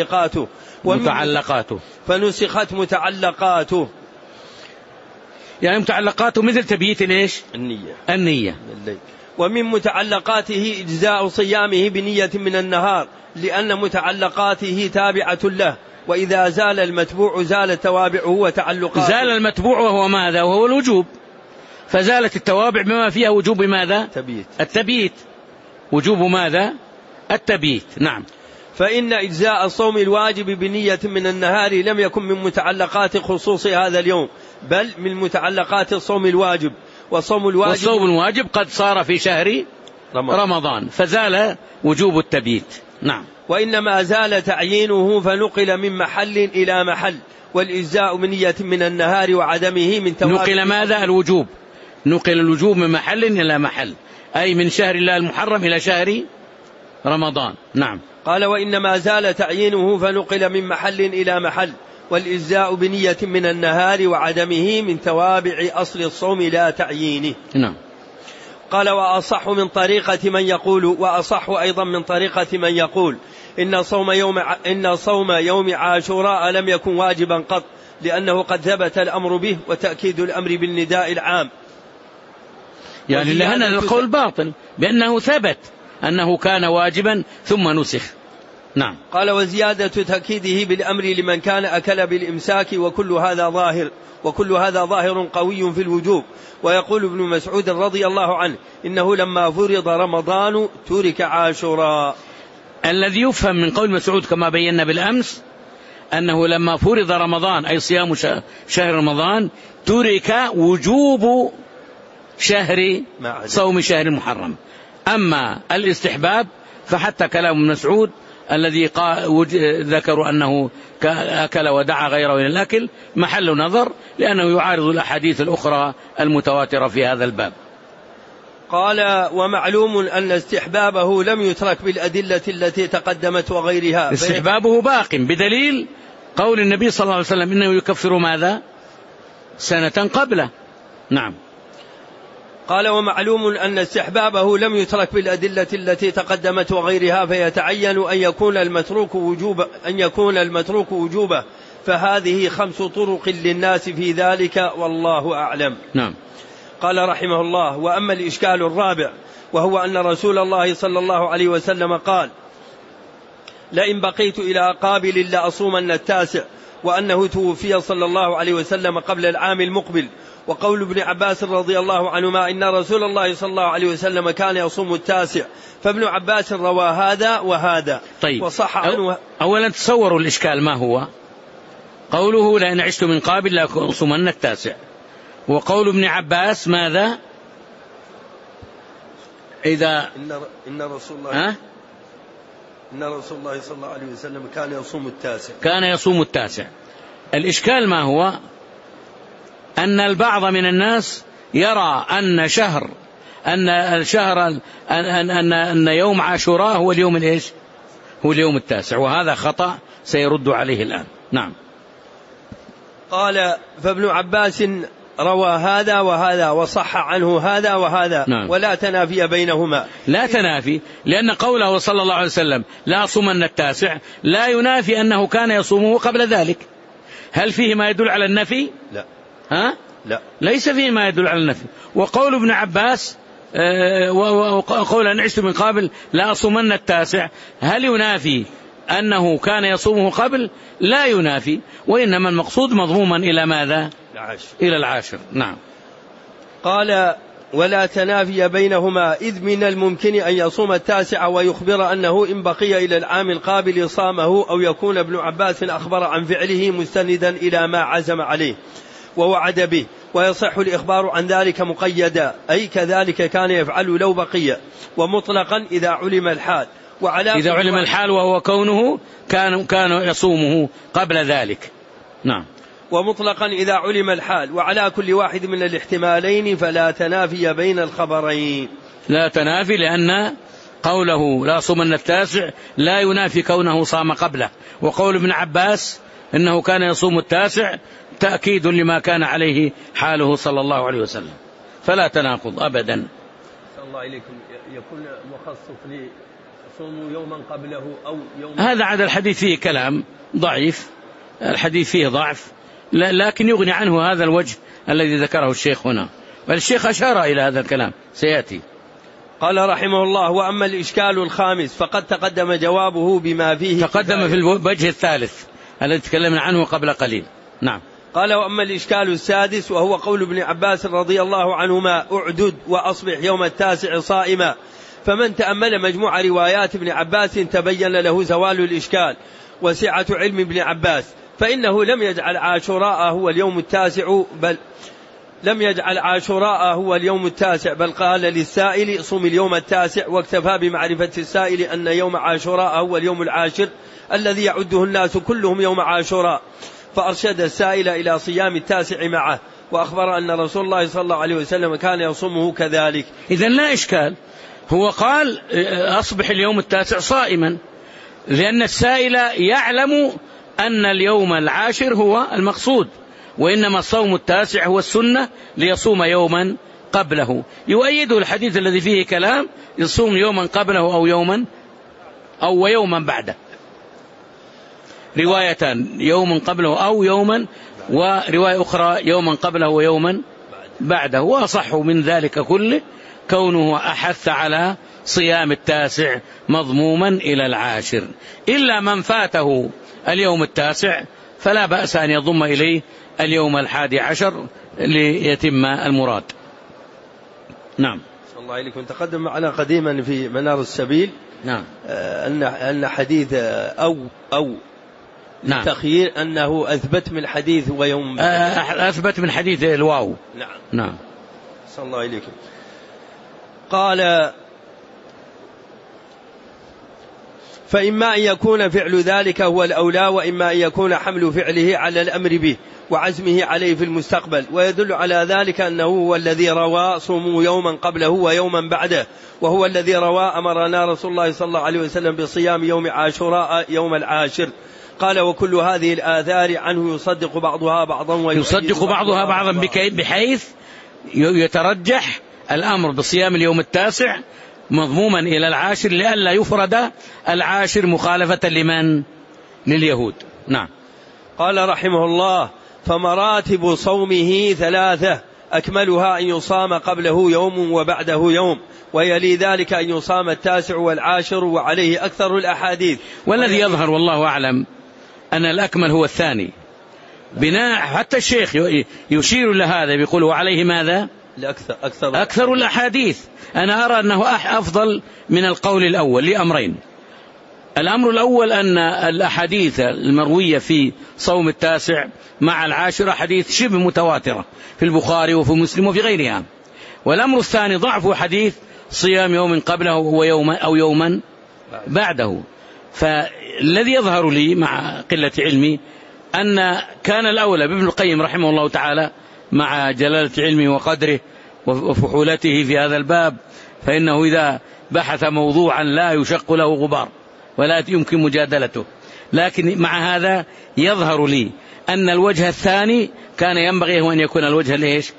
متعلقاته يعني متعلقاته مثل تبييت النية. ومن متعلقاته إجزاء صيامه بنية من النهار لأن متعلقاته تابعة له، وإذا زال المتبوع زال توابعه وتعلقاته. زال المتبوع وهو ماذا؟ وهو الوجوب، فزالت التوابع بما فيها وجوب ماذا؟ التبييت. وجوب ماذا؟ التبييت. نعم. فإن إجزاء الصوم الواجب بنية من النهار لم يكن من متعلقات خصوص هذا اليوم، بل من متعلقات الصوم الواجب، والصوم الواجب قد صار في شهر رمضان فزال وجوب التبييت. نعم. وإنما زال تعيينه فنقل من محل إلى محل، والإجزاء بنية من النهار وعدمه من توابع. نقل ماذا؟ الوجوب. نقل الوجوب من محل إلى محل، أي من شهر الله المحرم إلى شهر رمضان. نعم. قال: وإنما زال تعيينه فنقل من محل إلى محل، والإجزاء بنية من النهار وعدمه من توابع أصل الصوم لا تعيينه. نعم. قال: وأصح أيضا من طريقة من يقول إن صوم يوم عاشوراء لم يكن واجبا قط، لأنه قد ثبت الأمر به وتأكيد الأمر بالنداء العام. يعني لأن القول باطل بأنه ثبت أنه كان واجبا ثم نسخ. نعم. قال وزيادة تأكيده بالأمر لمن كان أكل بالإمساك وكل هذا ظاهر قوي في الوجوب. ويقول ابن مسعود رضي الله عنه إنه لما فرض رمضان ترك عاشوراء. الذي يفهم من قول مسعود كما بينا بالأمس أنه لما فرض رمضان أي صيام شهر رمضان ترك وجوب صوم شهر محرم. أما الاستحباب فحتى كلام مسعود الذي ذكروا أنه أكل ودعا غيره إلى الأكل محل نظر لأنه يعارض الأحاديث الأخرى المتواترة في هذا الباب. قال ومعلوم أن استحبابه لم يترك بالأدلة التي تقدمت وغيرها. استحبابه باق بدليل قول النبي صلى الله عليه وسلم إنه يكفر ماذا؟ سنة قبله. نعم. قال ومعلوم أن استحبابه لم يترك بالأدلة التي تقدمت وغيرها فيتعين أن يكون المتروك وجوبه فهذه 5 طرق للناس في ذلك والله أعلم. نعم. قال رحمه الله وأما الإشكال الرابع وهو أن رسول الله صلى الله عليه وسلم قال لئن بقيت إلى قابل لأصومن التاسع وأنه توفي صلى الله عليه وسلم قبل العام المقبل. وقول ابن عباس رضي الله عنهما إن رسول الله صلى الله عليه وسلم كان يصوم التاسع فابن عباس روى هذا وهذا. طيب. وصح عنه. أولا تصوروا الإشكال ما هو قوله لئن عشت من قابل لأصومن التاسع وقول ابن عباس ماذا إذا إن رسول الله صلى الله عليه وسلم كان يصوم التاسع. الإشكال ما هو أن البعض من الناس يرى أن يوم عاشوراء هو اليوم الإيش؟ هو اليوم التاسع وهذا خطأ سيرد عليه الآن. نعم. قال فابن عباس روى هذا وهذا وصح عنه هذا وهذا. نعم. ولا تنافي بينهما. لا تنافي لأن قوله صلى الله عليه وسلم لا أصومن التاسع لا ينافي أنه كان يصومه قبل ذلك. هل فيه ما يدل على النفي؟ لا. لا ليس فيه ما يدل على النفي. وقول ابن عباس وقول أن عشت من قبل لا أصومن التاسع هل ينافي أنه كان يصومه قبل؟ لا ينافي وإنما المقصود مضموما إلى ماذا؟ إلى العاشر. نعم. قال ولا تنافي بينهما إذ من الممكن أن يصوم التاسع ويخبر أنه إن بقي إلى العام القابل صامه أو يكون ابن عباس أخبر عن فعله مستندا إلى ما عزم عليه ووعد به ويصح الإخبار عن ذلك مقيدا أي كذلك كان يفعل لو بقي ومطلقا إذا علم الحال إذا علم الحال وهو كونه كان يصومه قبل ذلك. نعم. ومطلقا إذا علم الحال وعلى كل واحد من الاحتمالين فلا تنافي بين الخبرين. لا تنافي لأن قوله لا صومن التاسع لا ينافي كونه صام قبله وقول ابن عباس إنه كان يصوم التاسع تأكيد لما كان عليه حاله صلى الله عليه وسلم فلا تناقض أبدا. صلى الله عليكم يكون مخصص لصوم يوما قبله أو يوم هذا عاد الحديث فيه كلام ضعيف الحديث فيه ضعف لكن يغني عنه هذا الوجه الذي ذكره الشيخ هنا والشيخ أشار إلى هذا الكلام سيأتي. قال رحمه الله وأما الإشكال الخامس فقد تقدم جوابه بما فيه تقدم في الوجه الثالث الذي تكلمنا عنه قبل قليل. نعم. قال وأما الإشكال السادس وهو قول ابن عباس رضي الله عنهما أعدد وأصبح يوم التاسع صائما فمن تأمل مجموع روايات ابن عباس تبين له زوال الإشكال وسعة علم ابن عباس فإنه لم يجعل عاشوراء هو اليوم التاسع بل قال للسائل صم اليوم التاسع واكتفى بمعرفة السائل أن يوم عاشوراء هو اليوم العاشر الذي يعده الناس كلهم يوم عاشوراء فأرشد السائل إلى صيام التاسع معه وأخبر أن رسول الله صلى الله عليه وسلم كان يصومه كذلك. إذن لا إشكال هو قال أصبح اليوم التاسع صائما لأن السائل يعلم أن اليوم العاشر هو المقصود وإنما الصوم التاسع هو السنة ليصوم يوما قبله يؤيده الحديث الذي فيه كلام يصوم يوما قبله أو يوما بعده روايتان يوما قبله أو يوما ورواية أخرى يوما قبله ويوما بعده وأصح من ذلك كله كونه أحث على صيام التاسع مضموما إلى العاشر، إلا من فاته اليوم التاسع فلا بأس أن يضم إليه اليوم 11 ليتم المراد. نعم. صلى الله عليكم. تقدم معنا قديما في منار السبيل نعم أن حديث أو نعم تخيير أنه أثبت من حديث ويوم أثبت من حديث الواو. نعم نعم. صلى الله عليكم. قال فإما أن يكون فعل ذلك هو الأولى، وإما أن يكون حمل فعله على الأمر به وعزمه عليه في المستقبل. ويدل على ذلك أنه هو الذي روى صوموا يوما قبله ويوما بعده، وهو الذي روى أمرنا رسول الله صلى الله عليه وسلم بصيام يوم عاشوراء يوم العاشر. قال وكل هذه الآثار عنه يصدق بعضها بعضا يصدق بعضها بعضا بحيث يترجح الأمر بصيام اليوم التاسع مضموما إلى العاشر لئلا يفرد العاشر مخالفة لمن؟ لليهود. نعم. قال رحمه الله فمراتب صومه 3 أكملها أن يصام قبله يوم وبعده يوم، ويلي ذلك أن يصام التاسع والعاشر، وعليه أكثر الأحاديث. والذي يظهر والله أعلم أن الأكمل هو الثاني، بناء حتى الشيخ يشير لهذا بيقول وعليه ماذا؟ أكثر الأحاديث. أنا أرى أنه أفضل من القول الأول لأمرين. الأمر الأول أن الأحاديث المروية في صوم التاسع مع العاشر حديث شبه متواترة في البخاري وفي مسلم وفي غيرها. والأمر الثاني ضعف حديث صيام يوم قبله ويوما أو يوما بعده. فالذي يظهر لي مع قلة علمي أن كان الأولى بابن القيم رحمه الله تعالى مع جلالة علمه وقدره وفحولته في هذا الباب، فإنه إذا بحث موضوعا لا يشق له غبار ولا يمكن مجادلته. لكن مع هذا يظهر لي أن الوجه الثاني كان ينبغي أن يكون الوجه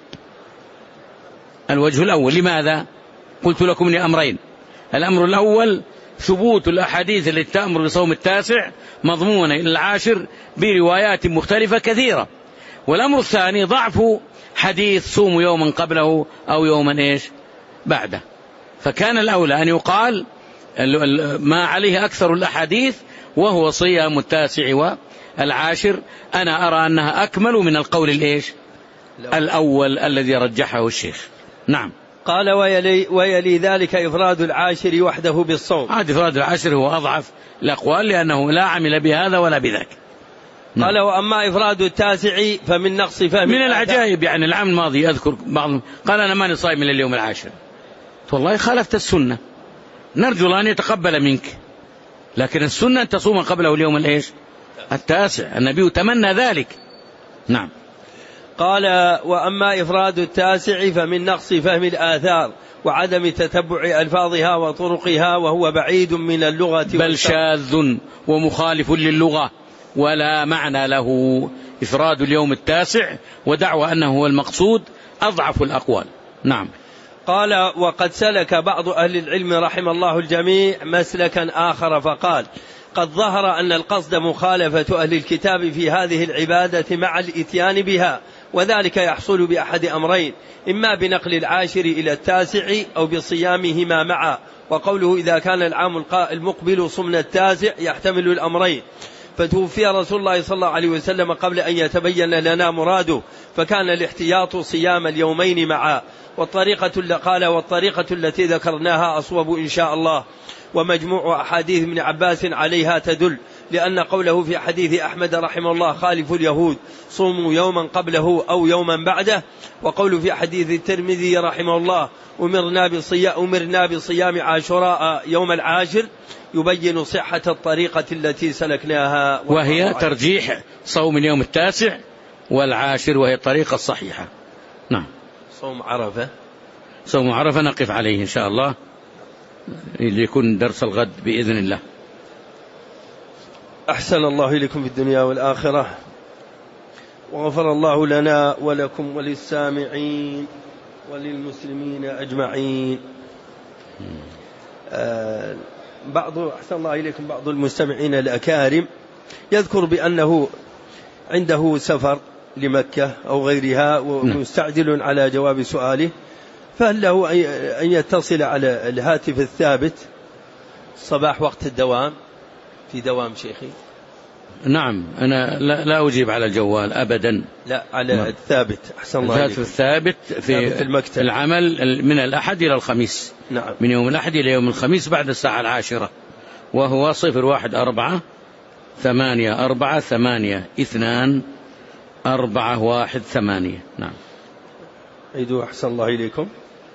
الوجه الأول. لماذا؟ قلت لكم لأمرين. الأمر الأول ثبوت الأحاديث التي تأمر بصوم التاسع مضمونة إلى العاشر بروايات مختلفة كثيرة. والأمر الثاني ضعف حديث صوم يوما قبله أو يوما بعده. فكان الأولى أن يقال ما عليه أكثر الأحاديث وهو صيام التاسع والعاشر. أنا أرى أنها أكمل من القول الأول الذي رجحه الشيخ. نعم. قال ويلي ذلك إفراد العاشر وحده بالصوم. إفراد العاشر هو أضعف الأقوال لأنه لا عمل بهذا ولا بذاك. قال وأما إفراد التاسع فمن نقص فهم. من العجائب يعني العام الماضي أذكر بعضهم قال أنا ماني صايم من اليوم العاشر. والله خالفت السنة، نرجو الله أن يتقبل منك، لكن السنة أن تصوم قبله اليوم التاسع. النبي تمنى ذلك. نعم. قال وأما إفراد التاسع فمن نقص فهم الآثار وعدم تتبع ألفاظها وطرقها، وهو بعيد من اللغة بل شاذ ومخالف للغة ولا معنى له. إفراد اليوم التاسع ودعوى أنه هو المقصود أضعف الأقوال. نعم. قال وقد سلك بعض أهل العلم رحم الله الجميع مسلكا آخر فقال قد ظهر أن القصد مخالفة أهل الكتاب في هذه العبادة مع الإتيان بها، وذلك يحصل بأحد أمرين: إما بنقل العاشر إلى التاسع أو بصيامهما معا. وقوله إذا كان العام المقبل صمنا التاسع يحتمل الأمرين. فتوفي رسول الله صلى الله عليه وسلم قبل أن يتبين لنا مراده، فكان الاحتياط صيام اليومين معا. والطريقة التي ذكرناها أصوب إن شاء الله، ومجموع أحاديث ابن عباس عليها تدل، لأن قوله في حديث أحمد رحمه الله خالف اليهود صوموا يوما قبله أو يوما بعده، وقوله في حديث الترمذي رحمه الله أمرنا بصيام عاشوراء يوم العاشر، يبين صحة الطريقة التي سلكناها، وهي ترجيح صوم اليوم التاسع والعاشر، وهي الطريقة الصحيحة. نعم. صوم عرفة نقف عليه إن شاء الله ليكون درس الغد بإذن الله. أحسن الله إليكم في الدنيا والآخرة، وغفر الله لنا ولكم وللسامعين وللمسلمين أجمعين. أحسن الله إليكم بعض المستمعين الأكارم يذكر بأنه عنده سفر لمكة أو غيرها ومستعجل على جواب سؤاله، فهل له أن يتصل على الهاتف الثابت صباح وقت الدوام في دوام شيخي؟ نعم، أنا لا أجيب على الجوال أبدا. لا، على الثابت. أحسن الله الهاتف الثابت في المكتب. العمل من الأحد إلى الخميس. نعم. من يوم الأحد إلى يوم الخميس بعد الساعة 10، وهو 014-84-82-418. نعم. عيدوا أحسن الله إليكم.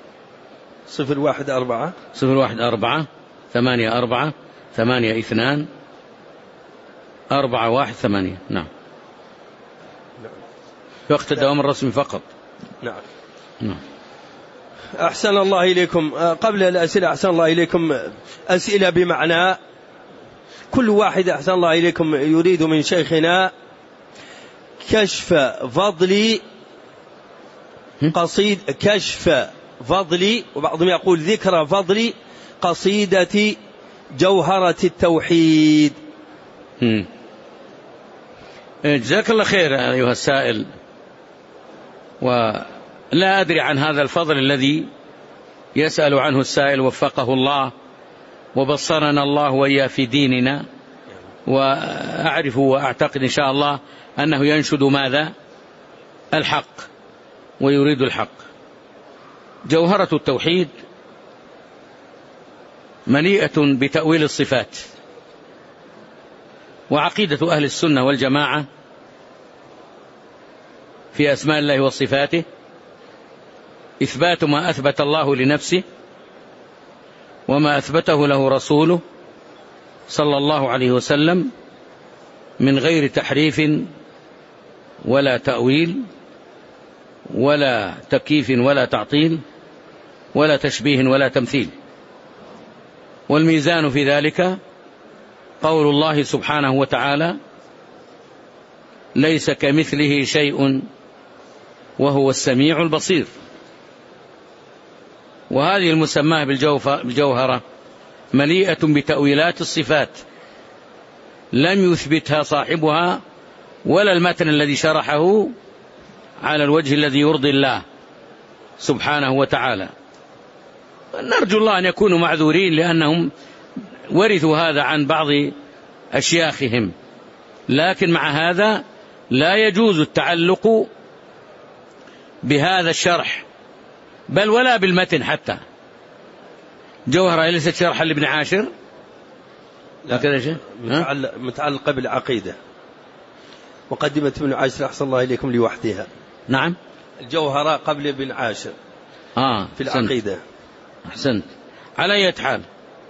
014-84-82-418. نعم. في وقت الدوام الرسمي فقط. نعم. نعم. أحسن الله إليكم. قبل الأسئلة أحسن الله إليكم أسئلة بمعنى، كل واحد أحسن الله إليكم يريد من شيخنا كشف فضل وبعضهم يقول ذكر فضل قصيدة جوهرة التوحيد. جزاك الله خير أيها السائل، ولا أدري عن هذا الفضل الذي يسأل عنه السائل، وفقه الله وبصرنا الله وإياه في ديننا، وأعرف وأعتقد إن شاء الله أنه ينشد ماذا؟ الحق، ويريد الحق. جوهرة التوحيد مليئة بتأويل الصفات، وعقيدة أهل السنة والجماعة في أسماء الله وصفاته إثبات ما أثبت الله لنفسه وما أثبته له رسوله صلى الله عليه وسلم من غير تحريف ولا تأويل ولا تكييف ولا تعطيل ولا تشبيه ولا تمثيل. والميزان في ذلك قول الله سبحانه وتعالى: ليس كمثله شيء وهو السميع البصير. وهذه المسماة بالجوهرة مليئة بتأويلات الصفات لم يثبتها صاحبها ولا المتن الذي شرحه على الوجه الذي يرضي الله سبحانه وتعالى. نرجو الله أن يكونوا معذورين لأنهم ورثوا هذا عن بعض أشياخهم، لكن مع هذا لا يجوز التعلق بهذا الشرح بل ولا بالمتن حتى. جوهرة ليست شرحا لابن عاشر، متعلقة بالعقيدة، مقدمة ابن عاشر أحسن الله إليكم لوحدها. نعم. الجوهرة قبل ابن عاشر في العقيدة. أحسنت. على أي حال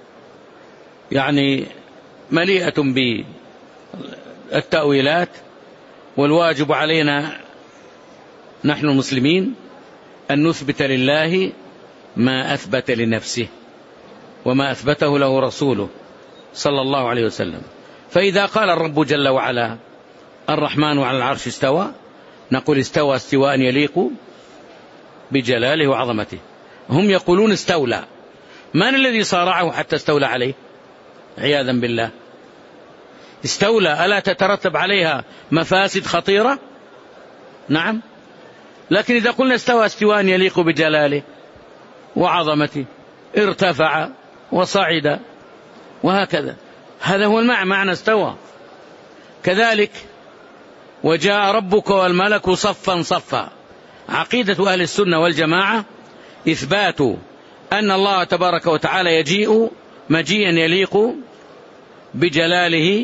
يعني مليئة بالتأويلات، والواجب علينا نحن المسلمين أن نثبت لله ما أثبت لنفسه وما أثبته له رسوله صلى الله عليه وسلم. فإذا قال الرب جل وعلا: الرحمن على العرش استوى، نقول استوى استواء يليق بجلاله وعظمته. هم يقولون استولى. من الذي صارعه حتى استولى عليه؟ عياذا بالله. استولى ألا تترتب عليها مفاسد خطيرة؟ نعم. لكن إذا قلنا استوى استواء يليق بجلاله وعظمته، ارتفع وصعد وهكذا، هذا هو معنى استوى. كذلك وجاء ربك والملك صفا صفا. عقيدة أهل السنة والجماعة إثبات أن الله تبارك وتعالى يجيء مجيئا يليق بجلاله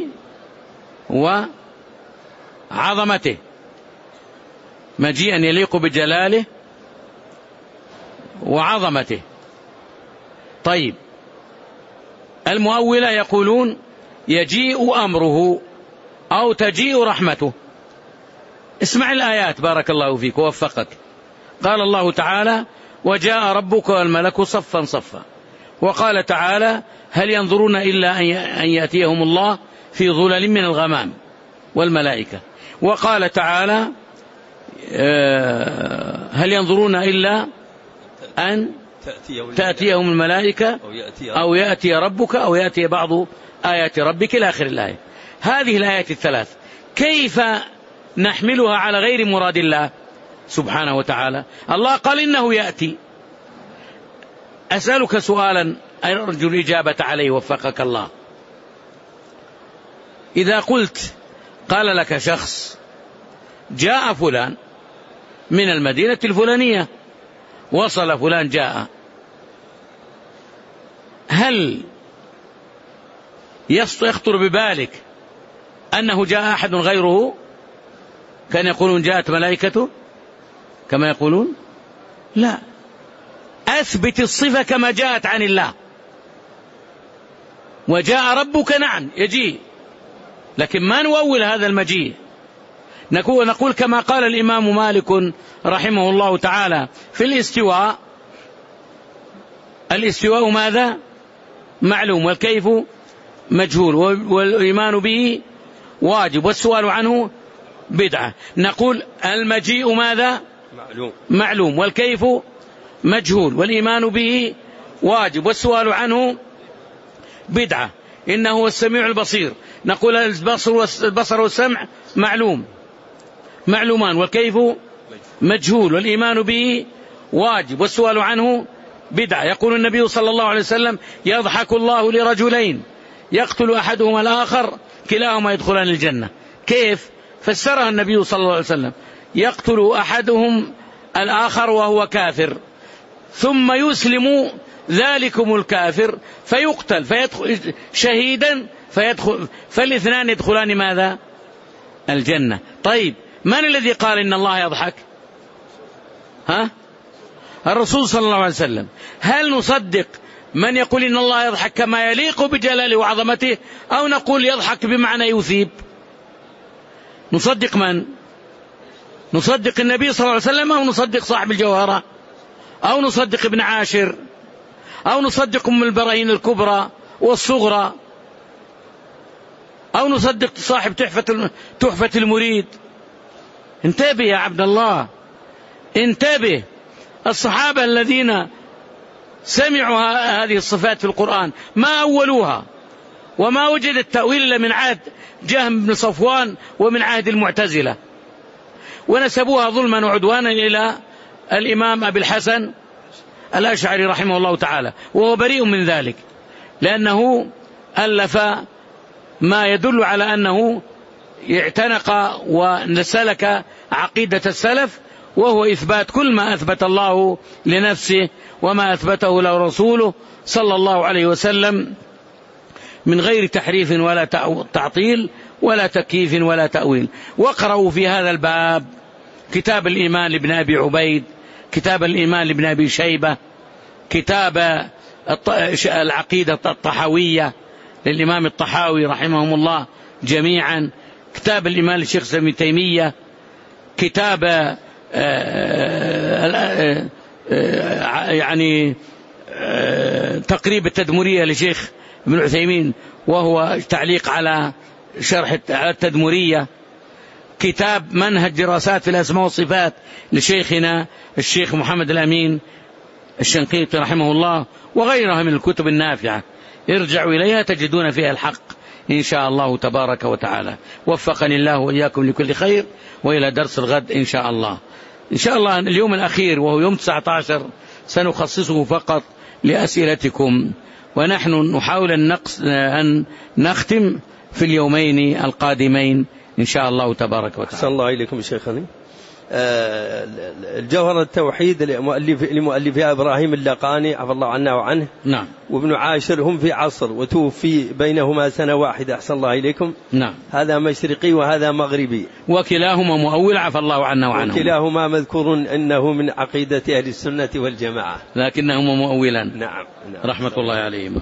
وعظمته، مجيئا يليق بجلاله وعظمته. طيب، المؤولة يقولون يجيء أمره أو تجيء رحمته. اسمع الآيات بارك الله فيك ووفقك. قال الله تعالى: وجاء ربك والملك صفا صفا. وقال تعالى: هل ينظرون إلا أن يأتيهم الله في ظلل من الغمام والملائكة. وقال تعالى: هل ينظرون إلا أن تأتيهم الملائكة أو يأتي ربك أو يأتي بعض آيات ربك إلى آخر الآية. هذه الآيات الثلاث كيف نحملها على غير مراد الله سبحانه وتعالى؟ الله قال إنه يأتي، أسألك سؤالا أرجو الإجابة عليه وفقك الله. إذا قلت قال لك شخص جاء فلان من المدينة الفلانية، وصل فلان جاء، هل يخطر ببالك أنه جاء أحد غيره؟ كان يقولون جاءت ملائكته كما يقولون؟ لا، أثبت الصفة كما جاءت عن الله. وجاء ربك، نعم يجيء، لكن ما نؤول هذا المجيء، نقول كما قال الإمام مالك رحمه الله تعالى في الاستواء: الاستواء ماذا؟ معلوم، والكيف مجهول، والإيمان به واجب، والسؤال عنه بدعة. نقول المجيء ماذا؟ معلوم، والكيف مجهول، والإيمان به واجب، والسؤال عنه بدعة. إنه هو السميع البصير، نقول البصر والسمع معلومان، والكيف مجهول، والإيمان به واجب، والسؤال عنه بدعة. يقول النبي صلى الله عليه وسلم: يضحك الله لرجلين يقتل أحدهما الآخر كلاهما يدخلان الجنة. كيف فسرها النبي صلى الله عليه وسلم؟ يقتل أحدهم الآخر وهو كافر، ثم يسلم ذلكم الكافر فيقتل فيدخل شهيدا فالاثنان يدخلان ماذا؟ الجنة. طيب، من الذي قال إن الله يضحك؟ الرسول صلى الله عليه وسلم. هل نصدق من يقول إن الله يضحك كما يليق بجلاله وعظمته، أو نقول يضحك بمعنى يثيب؟ نصدق من؟ نصدق النبي صلى الله عليه وسلم، أو نصدق صاحب الجوهرة، أو نصدق ابن عاشر، أو نصدق أم البراهين الكبرى والصغرى، أو نصدق صاحب تحفة المريد؟ انتبه يا عبد الله، انتبه. الصحابة الذين سمعوا هذه الصفات في القرآن ما أولوها، وما وجد التأويل إلا من عهد جهم بن صفوان ومن عهد المعتزلة، ونسبوها ظلما وعدوانا إلى الإمام أبي الحسن الأشعري رحمه الله تعالى، وهو بريء من ذلك، لأنه ألف ما يدل على أنه اعتنق ونسلك عقيدة السلف، وهو إثبات كل ما أثبت الله لنفسه وما أثبته له رسوله صلى الله عليه وسلم، من غير تحريف ولا تعطيل ولا تكييف ولا تأويل. واقرأوا في هذا الباب كتاب الإيمان لابن أبي عبيد، كتاب الإيمان لابن أبي شيبة، كتاب العقيدة الطحاوية للإمام الطحاوي رحمهم الله جميعا، كتاب الإيمان للشيخ ابن تيمية، كتاب يعني تقريب التدمرية لشيخ ابن عثيمين، وهو تعليق على شرح التدمرية، كتاب منهج دراسات في الأسماء والصفات لشيخنا الشيخ محمد الأمين الشنقيطي رحمه الله، وغيرها من الكتب النافعة. ارجعوا إليها تجدون فيها الحق إن شاء الله تبارك وتعالى. وفقني الله وإياكم لكل خير، وإلى درس الغد إن شاء الله. إن شاء الله اليوم الأخير وهو يوم 19 سنخصصه فقط لأسئلتكم، ونحن نحاول أن نختم في اليومين القادمين إن شاء الله تبارك وتعالى. أحسن الله إليكم شيخنا. الجوهر التوحيد لمؤلفها إبراهيم اللقاني عفى الله عنه وعنه، نعم، وابن عاشر هم في عصر وتوفي بينهما سنة واحدة. أحسن الله إليكم. نعم، هذا مشرقي وهذا مغربي، وكلاهما مؤول عفى الله عنه وعنه، وكلاهما مذكور أنه من عقيدة أهل السنة والجماعة، لكنهما مؤولان. نعم. رحمة الله عليهما.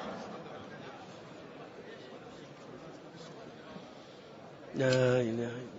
لا إله إلا الله.